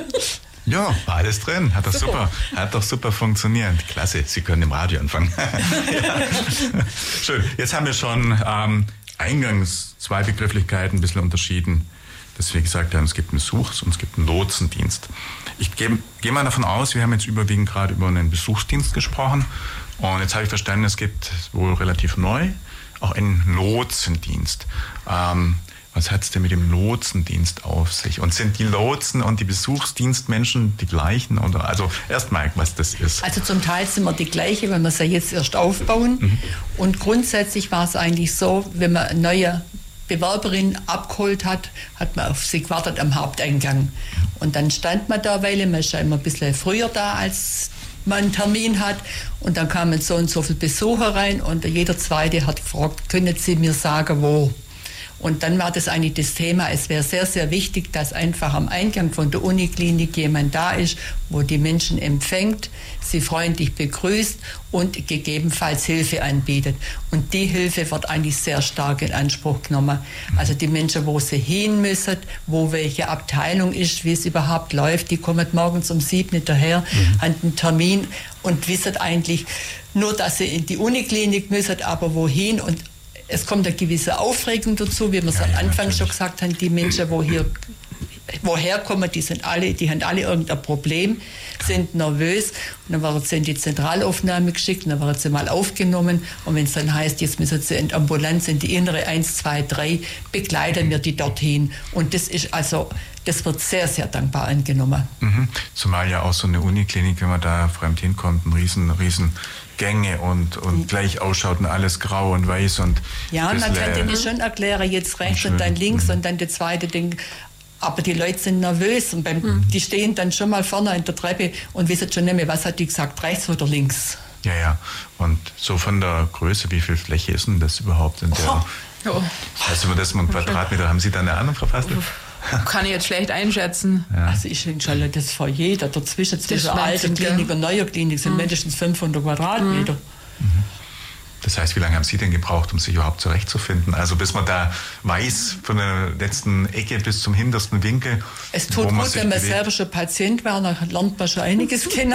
Ja, war alles drin. Hat doch super. super, hat doch super funktioniert. Klasse, Sie können im Radio anfangen. Ja. Schön. Jetzt haben wir schon ähm, eingangs zwei Begrifflichkeiten ein bisschen unterschieden, dass wir gesagt haben, es gibt einen Besuchs- und es gibt einen Lotsendienst. Ich gehe geh mal davon aus, wir haben jetzt überwiegend gerade über einen Besuchsdienst gesprochen. Und jetzt habe ich verstanden, es gibt wohl relativ neu auch einen Lotsendienst. Ähm, was hat es denn mit dem Lotsendienst auf sich? Und sind die Lotsen und die Besuchsdienstmenschen die gleichen? Oder, also erstmal, was das ist. Also zum Teil sind wir die gleiche, weil wir es ja jetzt erst aufbauen. Mhm. Und grundsätzlich war es eigentlich so, wenn man eine neue Bewerberin abgeholt hat, hat man auf sie gewartet am Haupteingang. Und dann stand man da, weil man ist ja immer ein bisschen früher da, als man einen Termin hat. Und dann kamen so und so viele Besucher rein und jeder Zweite hat gefragt, können Sie mir sagen, wo? Und dann war das eigentlich das Thema, es wäre sehr, sehr wichtig, dass einfach am Eingang von der Uniklinik jemand da ist, wo die Menschen empfängt, sie freundlich begrüßt und gegebenenfalls Hilfe anbietet. Und die Hilfe wird eigentlich sehr stark in Anspruch genommen. Also die Menschen, wo sie hin müssen, wo welche Abteilung ist, wie es überhaupt läuft, die kommen morgens um sieben daher, mhm. haben einen Termin und wissen eigentlich nur, dass sie in die Uniklinik müssen, aber wohin. Und es kommt eine gewisse Aufregung dazu, wie wir es ja, am Anfang ja, natürlich. schon gesagt haben, die Menschen, wo hier, woher kommen, die sind alle, die haben alle irgendein Problem, sind nervös. Und dann werden sie in die Zentralaufnahme geschickt, und dann werden sie mal aufgenommen. Und wenn es dann heißt, jetzt müssen sie in die Ambulanz, in die innere eins, zwei, drei, begleiten wir die dorthin. Und das ist also, das wird sehr, sehr dankbar angenommen. Mhm. Zumal ja auch so eine Uniklinik, wenn man da fremd hinkommt, ein riesen, riesen Gänge und, und gleich ausschaut und alles grau und weiß. Und ja, und man kann denen schon erklären, jetzt rechts und, und dann links mhm. und dann der zweite Ding. Aber die Leute sind nervös und beim, mhm. die stehen dann schon mal vorne in der Treppe und wissen schon nicht mehr, was hat die gesagt, rechts oder links. Ja, ja. Und so von der Größe, wie viel Fläche ist denn das überhaupt in der? Oh. Oh. Also über das mal Quadratmeter, haben Sie da eine Ahnung verfasst? Kann ich jetzt schlecht einschätzen. Ja. Also ich finde schon, das Foyer da dazwischen, zwischen alter Klinik und neuer Klinik sind mhm. mindestens fünfhundert Quadratmeter. Mhm. Das heißt, wie lange haben Sie denn gebraucht, um sich überhaupt zurechtzufinden? Also bis man da weiß, von der letzten Ecke bis zum hintersten Winkel. Es tut gut, man wenn man bewegt. selber schon Patient war, dann lernt man schon einiges kennen.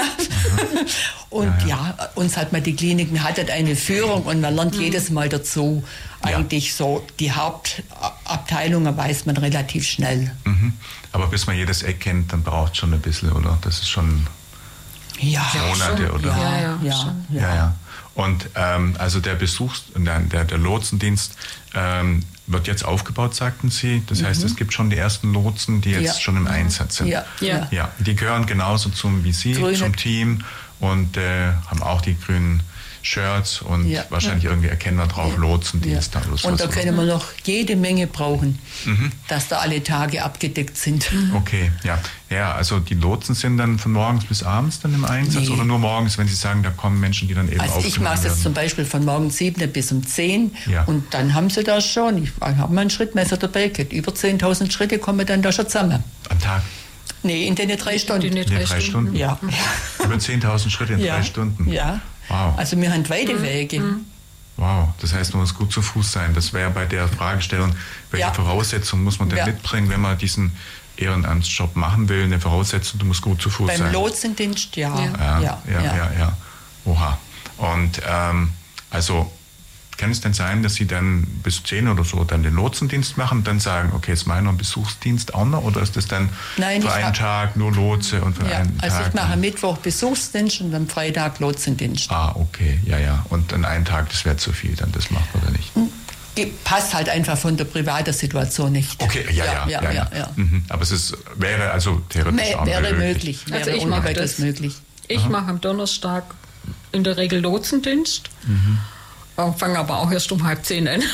Und ja, ja. ja, uns hat man die Kliniken, hat halt eine Führung und man lernt mhm. jedes Mal dazu. Eigentlich ja. so, die Hauptabteilungen weiß man relativ schnell. Mhm. Aber bis man jedes Eck kennt, dann braucht es schon ein bisschen, oder? Das ist schon ja, Monate, schon. oder? Ja, ja, ja. ja. ja, ja. Und ähm, also der Besuchs-, der, der, der Lotsendienst ähm, wird jetzt aufgebaut, sagten Sie. Das heißt, mhm. es gibt schon die ersten Lotsen, die jetzt ja. schon im Einsatz sind. Ja. Ja. Ja, die gehören genauso zum wie Sie, Grüne. zum Team und äh, haben auch die grünen Shirts und ja. wahrscheinlich ja. irgendwie erkennbar drauf, ja. Lotsendienst. Ja. Oder und da können wir noch jede Menge brauchen, mhm. dass da alle Tage abgedeckt sind. Okay, ja. Ja, also die Lotsen sind dann von morgens bis abends dann im Einsatz nee. oder nur morgens, wenn Sie sagen, da kommen Menschen, die dann eben Also ich mache es jetzt zum Beispiel von morgens sieben bis um zehn ja. und dann haben Sie da schon, ich habe mal einen Schrittmesser dabei gehabt, über zehntausend Schritte kommen dann da schon zusammen. Am Tag? Nee, in den drei Stunden. In den drei, drei Stunden? Ja. Über zehntausend Schritte in ja. drei Stunden? Ja. Wow. Also wir haben weite Wege. Mhm. Wow, das heißt, man muss gut zu Fuß sein. Das wäre bei der Fragestellung, welche ja. Voraussetzungen muss man denn ja. mitbringen, wenn man diesen Ehrenamtsjob machen will? Eine Voraussetzung, du musst gut zu Fuß Beim sein. Beim Lotsendienst, ja. Ja, ja, ja. ja, ja. ja, ja. Oha. Und ähm, also kann es denn sein, dass Sie dann bis zehn oder so dann den Lotsendienst machen und dann sagen, okay, jetzt mache ich noch einen Besuchsdienst auch noch? Oder ist das dann Nein, für einen Tag nur Lotse und für ja, einen also Tag? Also ich mache Mittwoch Besuchsdienst und am Freitag Lotsendienst. Ah, okay, ja, ja. Und an einem Tag, das wäre zu viel, dann das macht man oder nicht? Passt halt einfach von der privaten Situation nicht. Okay, ja, ja, ja. ja, ja, ja. ja. Mhm. Aber es ist, wäre also theoretisch auch wäre möglich. möglich. Also wäre ich mache das möglich. Ich mache am Donnerstag in der Regel Lotsendienst. Mhm. Fange aber auch erst um halb zehn an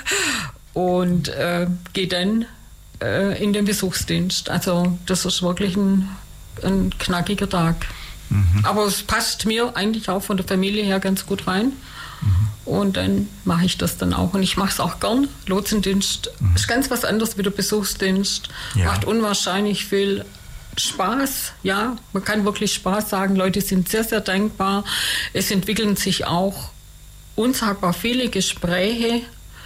und äh, gehe dann äh, in den Besuchsdienst. Also das ist wirklich ein, ein knackiger Tag. Mhm. Aber es passt mir eigentlich auch von der Familie her ganz gut rein. Mhm. Und dann mache ich das dann auch. Und ich mache es auch gern. Lotsendienst mhm. ist ganz was anderes wie der Besuchsdienst. Ja. Macht unwahrscheinlich viel Spaß. Ja, man kann wirklich Spaß sagen. Leute sind sehr, sehr dankbar. Es entwickeln sich auch unsagbar viele Gespräche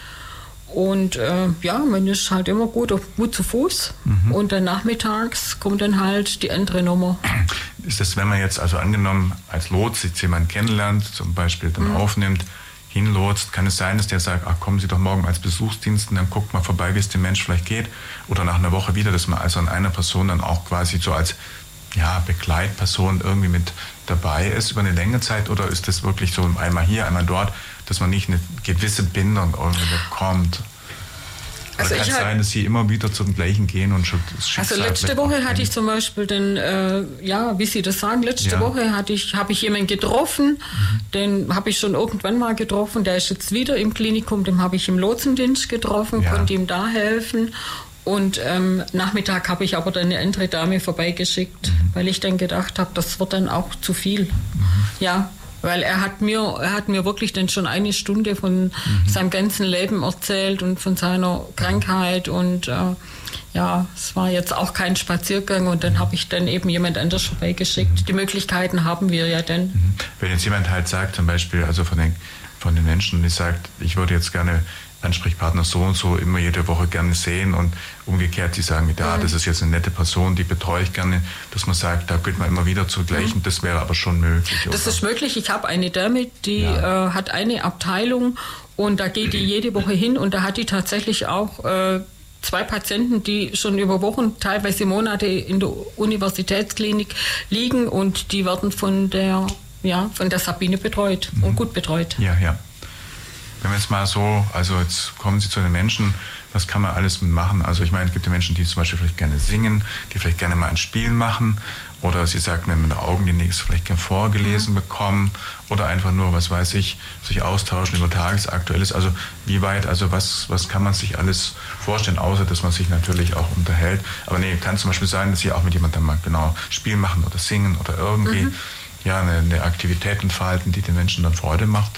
und äh, ja, man ist halt immer gut, gut zu Fuß mhm. und dann nachmittags kommt dann halt die andere Nummer. Ist das, wenn man jetzt also angenommen als Lots jetzt jemanden kennenlernt, zum Beispiel dann mhm. aufnimmt, hinlotst, kann es sein, dass der sagt, ach kommen Sie doch morgen als Besuchsdienst und dann guckt mal vorbei, wie es dem Mensch vielleicht geht oder nach einer Woche wieder, dass man also an einer Person dann auch quasi so als ja, Begleitperson irgendwie mit dabei ist über eine längere Zeit, oder ist das wirklich so einmal hier, einmal dort, dass man nicht eine gewisse Bindung irgendwie bekommt? Also kann es sein, dass Sie immer wieder zum Gleichen gehen und schon das Schicksal... Also letzte Woche hatte ich zum Beispiel den, äh, ja, wie Sie das sagen, letzte ja. Woche hatte ich, habe ich jemanden getroffen, mhm. den habe ich schon irgendwann mal getroffen, der ist jetzt wieder im Klinikum, den habe ich im Lotsendienst getroffen, ja. konnte ihm da helfen. Und ähm, Nachmittag habe ich aber dann eine andere Dame vorbeigeschickt, mhm. weil ich dann gedacht habe, das wird dann auch zu viel. Mhm. Ja. Weil er hat mir, er hat mir wirklich dann schon eine Stunde von mhm. seinem ganzen Leben erzählt und von seiner Krankheit und äh, ja, es war jetzt auch kein Spaziergang und dann habe ich dann eben jemand anders vorbeigeschickt. Mhm. Die Möglichkeiten haben wir ja dann. Mhm. Wenn jetzt jemand halt sagt, zum Beispiel, also von den, von den Menschen, die sagt, ich würde jetzt gerne Ansprechpartner so und so immer jede Woche gerne sehen und umgekehrt, die sagen, ja, das ist jetzt eine nette Person, die betreue ich gerne, dass man sagt, da geht man immer wieder zu gleichen, das wäre aber schon möglich. Das oder? ist möglich. Ich habe eine Dame, die ja. äh, hat eine Abteilung und da geht die jede Woche hin und da hat die tatsächlich auch äh, zwei Patienten, die schon über Wochen, teilweise Monate in der Universitätsklinik liegen und die werden von der, ja, von der Sabine betreut mhm. und gut betreut. Ja, ja. Wenn wir jetzt mal so, also jetzt kommen Sie zu den Menschen, was kann man alles mitmachen? Also ich meine, es gibt ja Menschen, die zum Beispiel vielleicht gerne singen, die vielleicht gerne mal ein Spiel machen oder Sie sagten, wenn man mit Augen die nächste vielleicht gerne vorgelesen mhm. bekommen oder einfach nur, was weiß ich, sich austauschen über Tagesaktuelles. Also wie weit, also was, was kann man sich alles vorstellen, außer dass man sich natürlich auch unterhält. Aber nee, kann zum Beispiel sein, dass Sie auch mit jemandem mal genau Spiel machen oder singen oder irgendwie mhm. ja, eine, eine Aktivität entfalten, die den Menschen dann Freude macht.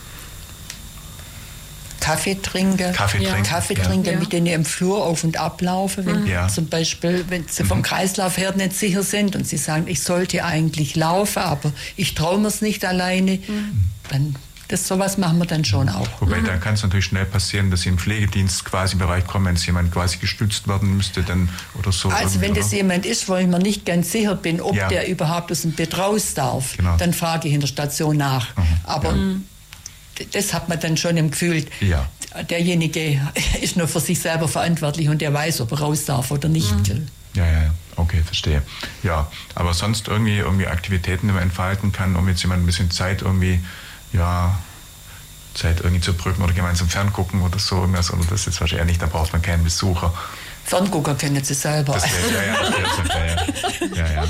Kaffee trinken, Kaffee trinken, Kaffee trinken ja. mit denen im Flur auf und ablaufen, wenn ja. zum Beispiel, wenn sie vom mhm. Kreislauf her nicht sicher sind und sie sagen, ich sollte eigentlich laufen, aber ich traue mir es nicht alleine, mhm. dann das sowas machen wir dann schon auch. Wobei, mhm. dann kann es natürlich schnell passieren, dass Sie im Pflegedienst quasi im Bereich kommen, wenn es jemand quasi gestützt werden müsste, dann oder so. Also wenn das oder? jemand ist, wo ich mir nicht ganz sicher bin, ob ja. der überhaupt aus dem Bett raus darf, genau. dann frage ich in der Station nach. Mhm. Aber mhm. das hat man dann schon im Gefühl. Ja. Derjenige ist nur für sich selber verantwortlich und der weiß, ob er raus darf oder nicht. Mhm. Ja, ja, okay, verstehe. Ja, aber sonst irgendwie, irgendwie Aktivitäten, die man entfalten kann, um jetzt jemand ein bisschen Zeit irgendwie, ja, Zeit irgendwie zu brücken oder gemeinsam ferngucken oder so irgendwas. Oder das ist wahrscheinlich nicht, da braucht man keinen Besucher. Ferngucker kennen Sie selber. Das wär, ja, ja, das wär, ja, ja.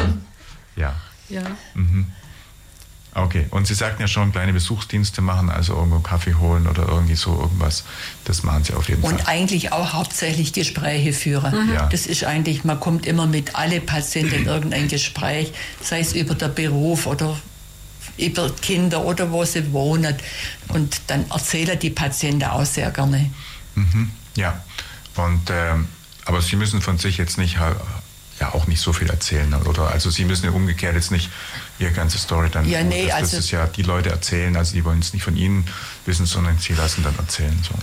Ja. Ja. ja. Mhm. Okay, und Sie sagten ja schon, kleine Besuchsdienste machen, also irgendwo Kaffee holen oder irgendwie so irgendwas. Das machen Sie auf jeden und Fall. Und eigentlich auch hauptsächlich Gespräche führen. Mhm. Ja. Das ist eigentlich, man kommt immer mit alle Patienten in irgendein Gespräch, sei es über den Beruf oder über Kinder oder wo sie wohnen. Und dann erzählen die Patienten auch sehr gerne. Mhm. Ja, und, ähm, aber Sie müssen von sich jetzt nicht... ja auch nicht so viel erzählen, oder? Also Sie müssen ja umgekehrt jetzt nicht Ihre ganze Story dann... Ja, nee, das, also... Das ist ja, die Leute erzählen, also die wollen es nicht von Ihnen wissen, sondern Sie lassen dann erzählen, so.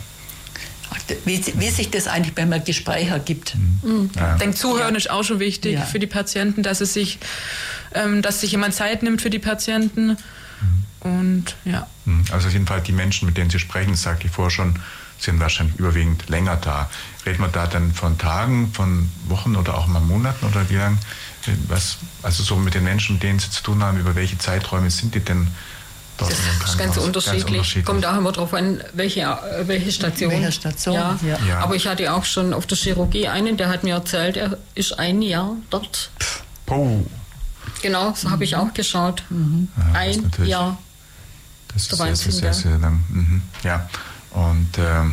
Wie, wie sich das eigentlich beim Gespräch ergibt. Mhm. Ja. Ich denke, Zuhören ja. ist auch schon wichtig ja. für die Patienten, dass es sich, ähm, dass sich jemand Zeit nimmt für die Patienten. Mhm. Und ja. Also auf jeden Fall die Menschen, mit denen Sie sprechen, das sagte ich vorher schon, sind wahrscheinlich überwiegend länger da. Reden wir da dann von Tagen, von Wochen oder auch mal Monaten oder wie lang? Was, also so mit den Menschen, mit denen Sie zu tun haben, über welche Zeiträume sind die denn dort? Das ist ganz unterschiedlich. ganz unterschiedlich. Kommt auch immer darauf an, welche, welche Station. Welche Station, ja. Ja. Ja. Aber ich hatte auch schon auf der Chirurgie einen, der hat mir erzählt, er ist ein Jahr dort. Oh. Genau, so mhm. habe ich auch geschaut. Mhm. Ja, ein Jahr. Das ist sehr, sehr, sehr, sehr lang. Mhm. Ja. Und ähm,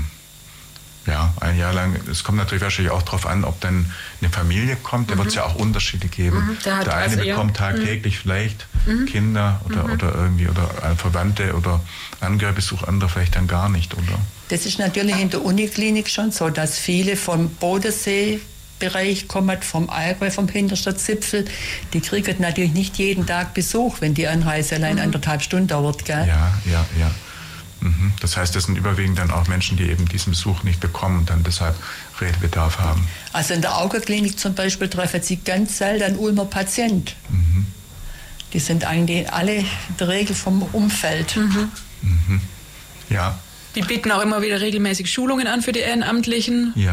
ja, ein Jahr lang, es kommt natürlich wahrscheinlich auch darauf an, ob dann eine Familie kommt, da mhm. wird es ja auch Unterschiede geben. Mhm. Der, der eine also bekommt tagtäglich mhm. vielleicht mhm. Kinder oder, mhm. oder irgendwie oder Verwandte oder Angehörigbesuch, andere vielleicht dann gar nicht, oder? Das ist natürlich in der Uniklinik schon so, dass viele vom Bodenseebereich kommen, vom Allgäu, vom Hinterstadtzipfel. Die kriegen natürlich nicht jeden Tag Besuch, wenn die Anreise allein mhm. anderthalb Stunden dauert, gell? Ja, ja, ja. Das heißt, das sind überwiegend dann auch Menschen, die eben diesen Besuch nicht bekommen und dann deshalb Redebedarf haben. Also in der Augenklinik zum Beispiel treffen Sie ganz selten Ulmer Patient. Mhm. Die sind eigentlich alle in der Regel vom Umfeld. Mhm. Mhm. Ja. Die bieten auch immer wieder regelmäßig Schulungen an für die Ehrenamtlichen. Ja.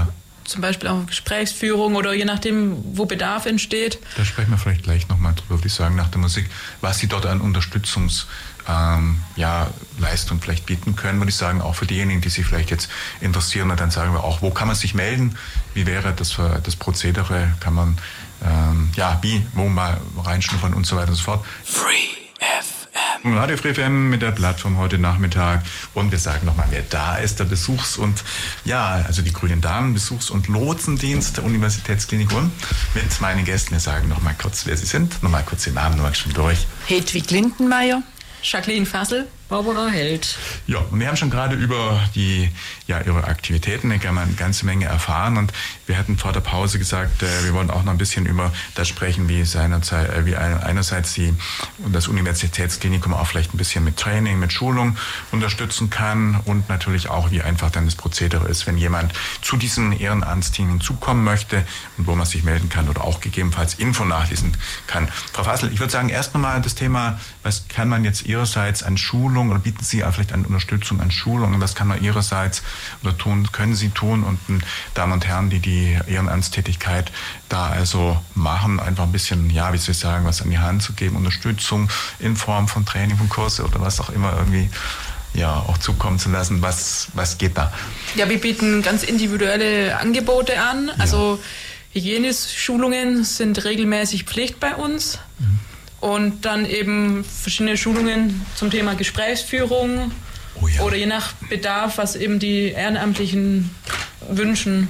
zum Beispiel auch Gesprächsführung oder je nachdem, wo Bedarf entsteht. Da sprechen wir vielleicht gleich nochmal drüber, würde ich sagen, nach der Musik, was Sie dort an Unterstützungs Ähm, ja, Leistung vielleicht bieten können, würde ich sagen, auch für diejenigen, die sich vielleicht jetzt interessieren. Und dann sagen wir auch, wo kann man sich melden? Wie wäre das, das Prozedere? Kann man, ähm, ja, wie, wo mal reinschnuppern und so weiter und so fort. Free F M. Radio Free F M mit der Plattform heute Nachmittag. Und wir sagen nochmal, wer da ist, der Besuchs- und, ja, also die Grünen Damen, Besuchs- und Lotsendienst der Universitätsklinik Ulm mit meinen Gästen. Wir sagen nochmal kurz, wer sie sind. Nochmal kurz den Namen, nochmal schon durch. Hedwig Lindenmeier. Jacqueline Fassel. Barbara Held. Ja, und wir haben schon gerade über die, ja, ihre Aktivitäten eine ganze Menge erfahren und wir hatten vor der Pause gesagt, äh, wir wollen auch noch ein bisschen über das sprechen, wie, seinerzeit, äh, wie einerseits die, das Universitätsklinikum auch vielleicht ein bisschen mit Training, mit Schulung unterstützen kann und natürlich auch, wie einfach dann das Prozedere ist, wenn jemand zu diesem Ehrenamtsteam hinzukommen möchte und wo man sich melden kann oder auch gegebenenfalls Info nachlesen kann. Frau Fassel, ich würde sagen, erst nochmal das Thema, was kann man jetzt Ihrerseits an Schulung oder bieten Sie vielleicht an Unterstützung an Schulungen? Was kann man Ihrerseits oder tun, können Sie tun? Und Damen und Herren, die die Ehrenamtstätigkeit da also machen, einfach ein bisschen, ja, wie soll ich sagen, was an die Hand zu geben, Unterstützung in Form von Training, von Kurse oder was auch immer irgendwie ja auch zukommen zu lassen. Was, was geht da? Ja, wir bieten ganz individuelle Angebote an. Ja. Also Hygieneschulungen sind regelmäßig Pflicht bei uns. Mhm. Und dann eben verschiedene Schulungen zum Thema Gesprächsführung oh ja. oder je nach Bedarf, was eben die Ehrenamtlichen wünschen.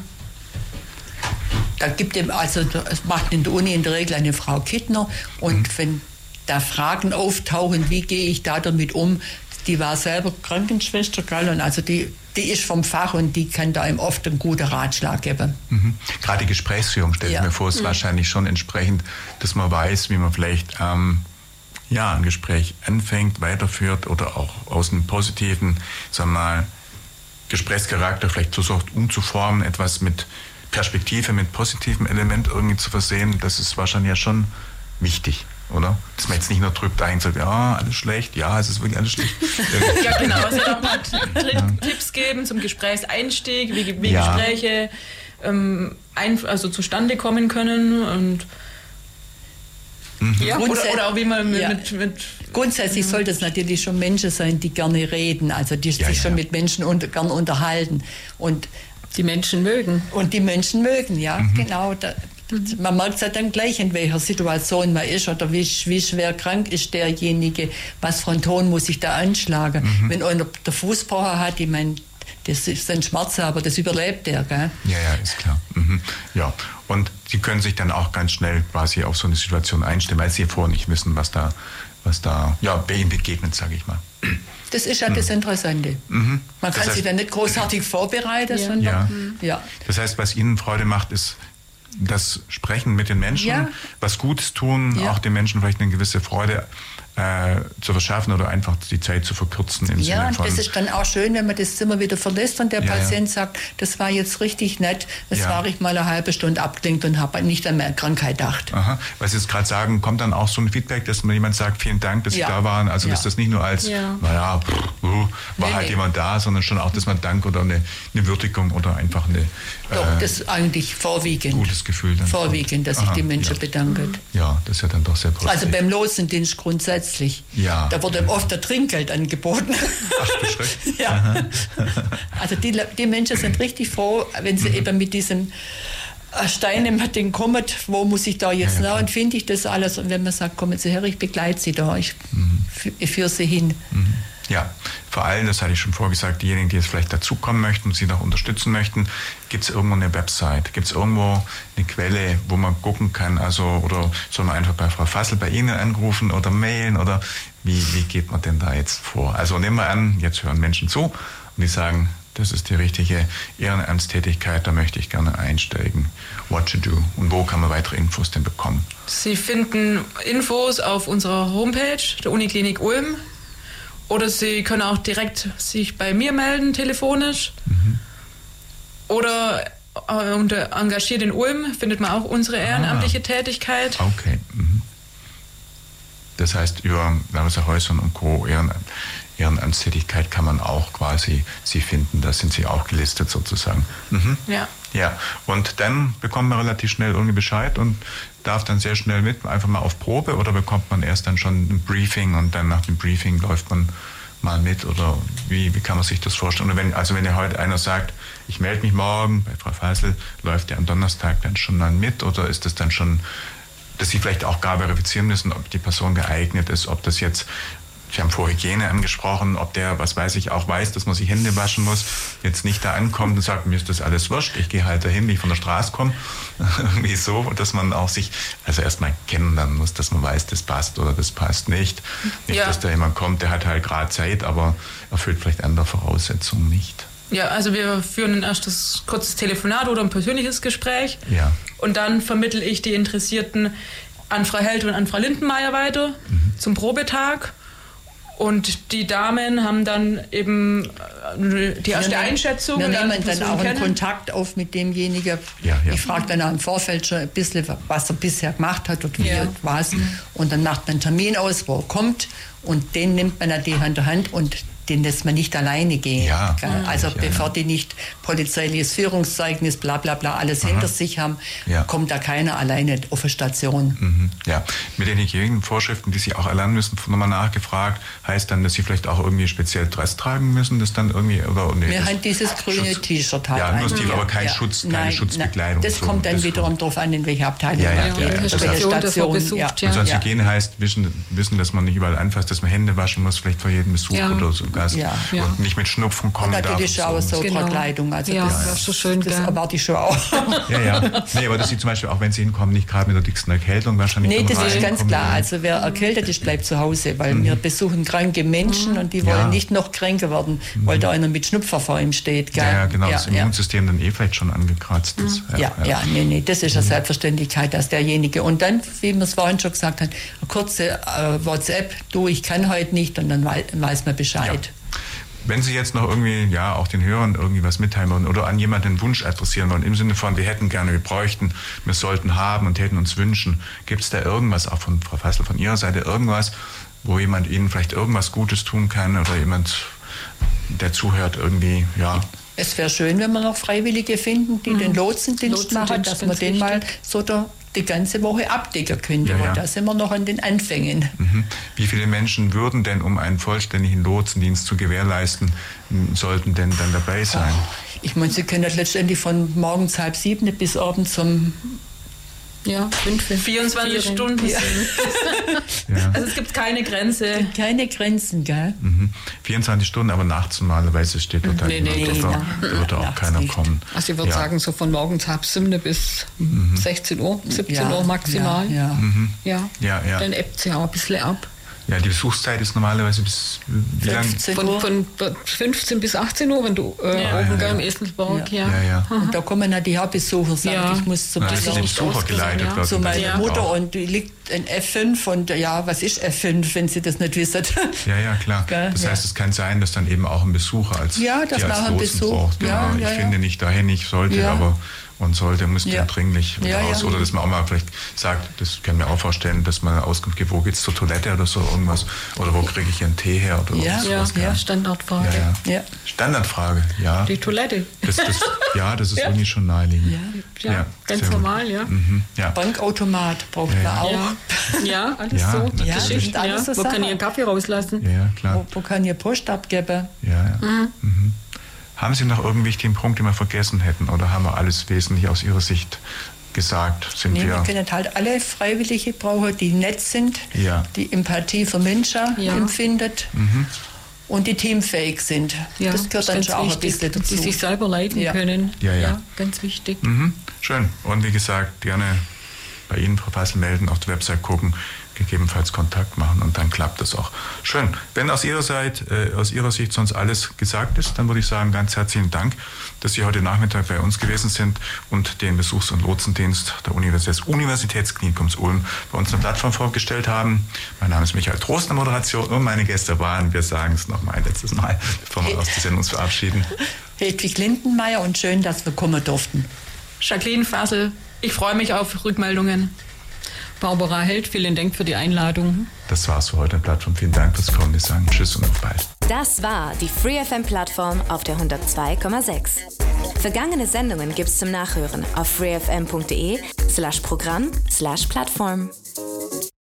Da gibt es also, es macht in der Uni in der Regel eine Frau Kittner und mhm. wenn da Fragen auftauchen, wie gehe ich da damit um, die war selber Krankenschwester, gell? Und also die, die ist vom Fach und die kann da einem oft einen guten Ratschlag geben. Mhm. Gerade die Gesprächsführung, stelle ich ja. mir vor, ist mhm. wahrscheinlich schon entsprechend, dass man weiß, wie man vielleicht ähm, ja, ein Gespräch anfängt, weiterführt oder auch aus einem positiven, sagen wir mal, Gesprächscharakter vielleicht versucht umzuformen, etwas mit Perspektive, mit positivem Element irgendwie zu versehen. Das ist wahrscheinlich ja schon wichtig. Oder? Dass man jetzt nicht nur drückt ein und sagt, ja, alles schlecht, ja, es ist wirklich alles schlecht. Ja, genau. Also auch mal ja. Tipps geben zum Gesprächseinstieg, wie, wie ja. Gespräche ähm, ein, also zustande kommen können und mhm. ja, oder, oder auch wie man mit... Ja. mit, mit Grundsätzlich ja. sollte es natürlich schon Menschen sein, die gerne reden, also die ja, sich ja. schon mit Menschen unter, gern unterhalten. Und die Menschen mögen. Und die Menschen mögen, ja, mhm. genau. Da, man merkt es ja dann gleich, in welcher Situation man ist oder wie, wie schwer krank ist derjenige, was für einen Ton muss ich da anschlagen. Mhm. Wenn einer der Fußbrocher hat, ich meine, das ist ein Schmerz, aber das überlebt der, gell? Ja, ja, ist klar. Mhm. Ja, und Sie können sich dann auch ganz schnell quasi auf so eine Situation einstellen, weil Sie vorher nicht wissen, was da, was da ja, bei Ihnen begegnet, sage ich mal. Das ist ja das Interessante. Mhm. Man kann das heißt, sich dann nicht großartig vorbereiten, ja. sondern ja. ja. Das heißt, was Ihnen Freude macht, ist das Sprechen mit den Menschen, ja. was Gutes tun, ja. auch den Menschen vielleicht eine gewisse Freude äh, zu verschaffen oder einfach die Zeit zu verkürzen. Im ja, Sinne von, und das ist dann auch schön, wenn man das Zimmer wieder verlässt und der ja, Patient ja. sagt, das war jetzt richtig nett, jetzt ja. war ich mal eine halbe Stunde abgelenkt und habe nicht an meine Krankheit gedacht. Aha. Was Sie jetzt gerade sagen, kommt dann auch so ein Feedback, dass mir jemand sagt, vielen Dank, dass ja. Sie da waren. Also ja. dass das nicht nur als, ja. naja, pff, uh, war nee, halt nee. jemand da, sondern schon auch, dass man Dank oder eine, eine Würdigung oder einfach eine Doch, äh, das ist eigentlich vorwiegend. gutes Gefühl. Dann Vorwiegend, dass sich Aha, die Menschen ja. bedanken. Ja, das ist ja dann doch sehr positiv. Also beim Lotsendienst grundsätzlich. Ja. Da wurde oft der Trinkgeld angeboten. Ach, du Schreck. Ja. Also die, die Menschen sind richtig froh, wenn sie mhm. eben mit diesem Stein im Ding kommen, wo muss ich da jetzt ja, ja, nach und finde ich das alles. Und wenn man sagt, kommen Sie her, ich begleite Sie da, ich, mhm. ich führe Sie hin. Mhm. Ja, vor allem, das hatte ich schon vorgesagt, diejenigen, die jetzt vielleicht dazukommen möchten und Sie noch unterstützen möchten, gibt es irgendwo eine Website, gibt es irgendwo eine Quelle, wo man gucken kann, also oder soll man einfach bei Frau Fassel bei Ihnen anrufen oder mailen oder wie, wie geht man denn da jetzt vor? Also nehmen wir an, jetzt hören Menschen zu und die sagen, das ist die richtige Ehrenamtstätigkeit, da möchte ich gerne einsteigen. What to do? Und wo kann man weitere Infos denn bekommen? Sie finden Infos auf unserer Homepage der Uniklinik Ulm. Oder Sie können auch direkt sich bei mir melden, telefonisch. Mhm. Oder äh, unter Engagiert in Ulm findet man auch unsere ehrenamtliche ah. Tätigkeit. Okay. Mhm. Das heißt, über Häusern und Co. Ehrenamt, Ehrenamtstätigkeit kann man auch quasi Sie finden. Da sind Sie auch gelistet sozusagen. Mhm. Ja. Ja, und dann bekommt man relativ schnell irgendwie Bescheid und darf dann sehr schnell mit, einfach mal auf Probe, oder bekommt man erst dann schon ein Briefing und dann nach dem Briefing läuft man mal mit, oder wie, wie kann man sich das vorstellen? Oder wenn, also wenn ja heute einer sagt, ich melde mich morgen bei Frau Fassel, läuft der am Donnerstag dann schon dann mit, oder ist das dann schon, dass Sie vielleicht auch gar verifizieren müssen, ob die Person geeignet ist, ob das jetzt, Sie haben vor Hygiene angesprochen, ob der, was weiß ich, auch weiß, dass man sich Hände waschen muss, jetzt nicht da ankommt und sagt, mir ist das alles wurscht, ich gehe halt dahin, wie ich von der Straße komme. Irgendwie so, dass man auch sich, also erstmal kennenlernen muss, dass man weiß, das passt oder das passt nicht. Nicht, Ja. dass da jemand kommt, der hat halt gerade Zeit, aber erfüllt vielleicht andere Voraussetzungen nicht. Ja, also wir führen ein erstes kurzes Telefonat oder ein persönliches Gespräch. Ja. Und dann vermittle ich die Interessierten an Frau Held und an Frau Lindenmeier weiter Mhm. zum Probetag. Und die Damen haben dann eben äh, die erste Wir nehmen- Einschätzung. Wir und lernen nehmen die dann Person auch einen kennen. Kontakt auf mit demjenigen. Ja, ja. Ich frage dann auch im Vorfeld schon ein bisschen, was er bisher gemacht hat oder wie Ja. und was. Und dann macht man einen Termin aus, wo er kommt. Und den nimmt man natürlich an der Hand und den lässt man nicht alleine gehen. Ja, Gell? ja, Also ja, bevor ja. die nicht polizeiliches Führungszeugnis, bla bla bla, alles hinter sich haben, Ja. kommt da keiner alleine auf eine Station. Mhm. Ja, mit den Hygienevorschriften, die Sie auch erlernen müssen, nochmal nachgefragt, heißt dann, dass Sie vielleicht auch irgendwie speziell Dress tragen müssen, das dann irgendwie, oder nee, Wir das haben dieses grüne Schutz- T-Shirt halt Ja, nur an. Stil, aber kein Ja. Schutz, keine Nein, Schutzbekleidung. nein, das so. kommt dann Das- wiederum drauf an, in welcher Abteilung Ja, ja, man ja, geht, ja, welche das heißt- Station, das man Station. besucht, ja. Und sonst Ja. Hygiene heißt, wissen, wissen, dass man nicht überall anfasst, dass man Hände waschen muss, vielleicht vor jedem Besuch Ja. oder so. Gas. Ja. Ja. Und nicht mit Schnupfen kommen Und natürlich darf. auch und so Genau. Kleidung. Also Ja, das, das ist so schön, das gell? erwarte ich schon auch. Ja, ja. Nee, aber dass Sie zum Beispiel, auch wenn Sie hinkommen, nicht gerade mit der dicksten Erkältung wahrscheinlich Nee, dann das ist reinkommen. ganz klar. Also wer erkältet ist, bleibt zu Hause, weil wir besuchen kranke Menschen und die wollen Ja. nicht noch kränker werden, weil da einer mit Schnupfer vor ihm steht. Gell? Ja, ja, genau, das ja, ja. Immunsystem dann eh vielleicht schon angekratzt ist. Ja, ja, nee, nee, das ist eine Selbstverständlichkeit, dass derjenige. Und dann, wie wir es vorhin schon gesagt haben, eine kurze äh, WhatsApp, du, ich kann heute nicht, und dann wei weiß man Bescheid. Wenn Sie jetzt noch irgendwie, ja, auch den Hörern irgendwie was mitteilen wollen oder an jemanden einen Wunsch adressieren wollen, im Sinne von, wir hätten gerne, wir bräuchten, wir sollten haben und hätten uns wünschen, gibt es da irgendwas, auch von Frau Fassel, von Ihrer Seite, irgendwas, wo jemand Ihnen vielleicht irgendwas Gutes tun kann oder jemand, der zuhört, irgendwie, ja. Es wäre schön, wenn wir noch Freiwillige finden, die den Lotsendienst, Lotsendienst, machen, dass wir ganz den mal wichtig. so der, die ganze Woche abdecken könnten. Ja, ja. Und da sind wir noch an den Anfängen. Mhm. Wie viele Menschen würden denn, um einen vollständigen Lotsendienst zu gewährleisten, m, sollten denn dann dabei sein? Ich meine, Sie können letztendlich von morgens halb sieben bis abends um Ja, fünf, vierundzwanzig vier. Stunden. Ja. Ja. Also es gibt keine Grenze. keine Grenzen, gell? Mhm. vierundzwanzig Stunden, aber nachts normalerweise steht dort Nee, niemand nee, drauf. nein. Da würde auch Nachts keiner nicht. kommen. Also ich würde Ja. sagen, so von morgens halb sieben bis sechzehn Uhr, siebzehn Ja, Uhr maximal. Ja, ja. Ja. Ja, ja. Dann ebbt es ja auch ein bisschen ab. Ja, die Besuchszeit ist normalerweise bis wie lang? fünfzehn Von, Uhr. von fünfzehn bis achtzehn Uhr, wenn du äh, Ja. oben Ja, gell, ja. im Eselsberg, ja. Ja, ja. Und da kommen ja die Hauptbesucher, sagt, Ja. ich muss zum Na, das Besuch. ist die nicht Besucher ausgesehen, geleitet ja. wird. Zu und das meiner ist Mutter auch- und die liegt ein F fünf und ja, was ist F fünf, wenn Sie das nicht wissen? Ja, ja, klar. Gell? Das Ja. heißt, es kann sein, dass dann eben auch ein Besucher als, Ja, dass die als nachher ein Lotsen Besuch- braucht. Genau. ja, ich ja, ja. finde nicht dahin, ich sollte, Ja. aber und sollte, müsste Ja. dringlich Ja, raus. ja. Oder dass man auch mal vielleicht sagt, das kann mir auch vorstellen, dass man eine Auskunft gibt, wo geht's zur Toilette oder so irgendwas. Oder wo kriege ich einen Tee her oder Ja, sowas. Ja, gell? ja, Standardfrage. Ja, ja. Ja. Standardfrage, ja. Die Toilette. Das, das, ja, das ist irgendwie schon naheliegend. Ja, Ja, ganz sehr gut. normal, ja. Mhm, ja. Bankautomat braucht Ja, man ja. auch. Ja, ja alles Ja, so. natürlich. Ja, Geschichten, sind alles ja. so Wo kann Sachen. ich einen Kaffee rauslassen? Ja, ja, klar. Wo, wo kann ihr Post abgeben? Ja, ja. Mhm. Haben Sie noch irgendeinen wichtigen Punkt, den wir vergessen hätten? Oder haben wir alles wesentlich aus Ihrer Sicht gesagt? Sind Nee, wir wir... können halt alle Freiwillige brauchen, die nett sind, Ja. die Empathie für Menschen Ja. empfindet Mhm. und die teamfähig sind. Ja, das gehört dann ganz schon auch ein wichtig, bisschen dazu. Die sich selber leiten Ja. können. Ja, ja. ganz wichtig. Mhm. Schön. Und wie gesagt, gerne bei Ihnen, Frau Fassel, melden, auf die Website gucken, gegebenenfalls Kontakt machen und dann klappt das auch. Schön. Wenn aus Ihrer Seite, äh, aus Ihrer Sicht sonst alles gesagt ist, dann würde ich sagen, ganz herzlichen Dank, dass Sie heute Nachmittag bei uns gewesen sind und den Besuchs- und Lotsendienst der Universitäts Universitätsklinikums Ulm bei uns eine Plattform vorgestellt haben. Mein Name ist Michael Trost in der Moderation und meine Gäste waren, wir sagen es noch mal ein letztes Mal, bevor wir aus der Sendung uns verabschieden. Hedwig Lindenmeier und schön, dass wir kommen durften. Jacqueline Fassel, ich freue mich auf Rückmeldungen. Barbara Held, vielen Dank für die Einladung. Das war's für heute in der Plattform. Vielen Dank fürs Kommen. Wir sagen Tschüss und auf bald. Das war die Free F M Plattform auf der hundertzwei Komma sechs. Vergangene Sendungen gibt's zum Nachhören auf freefm.de slash Programm slash Plattform.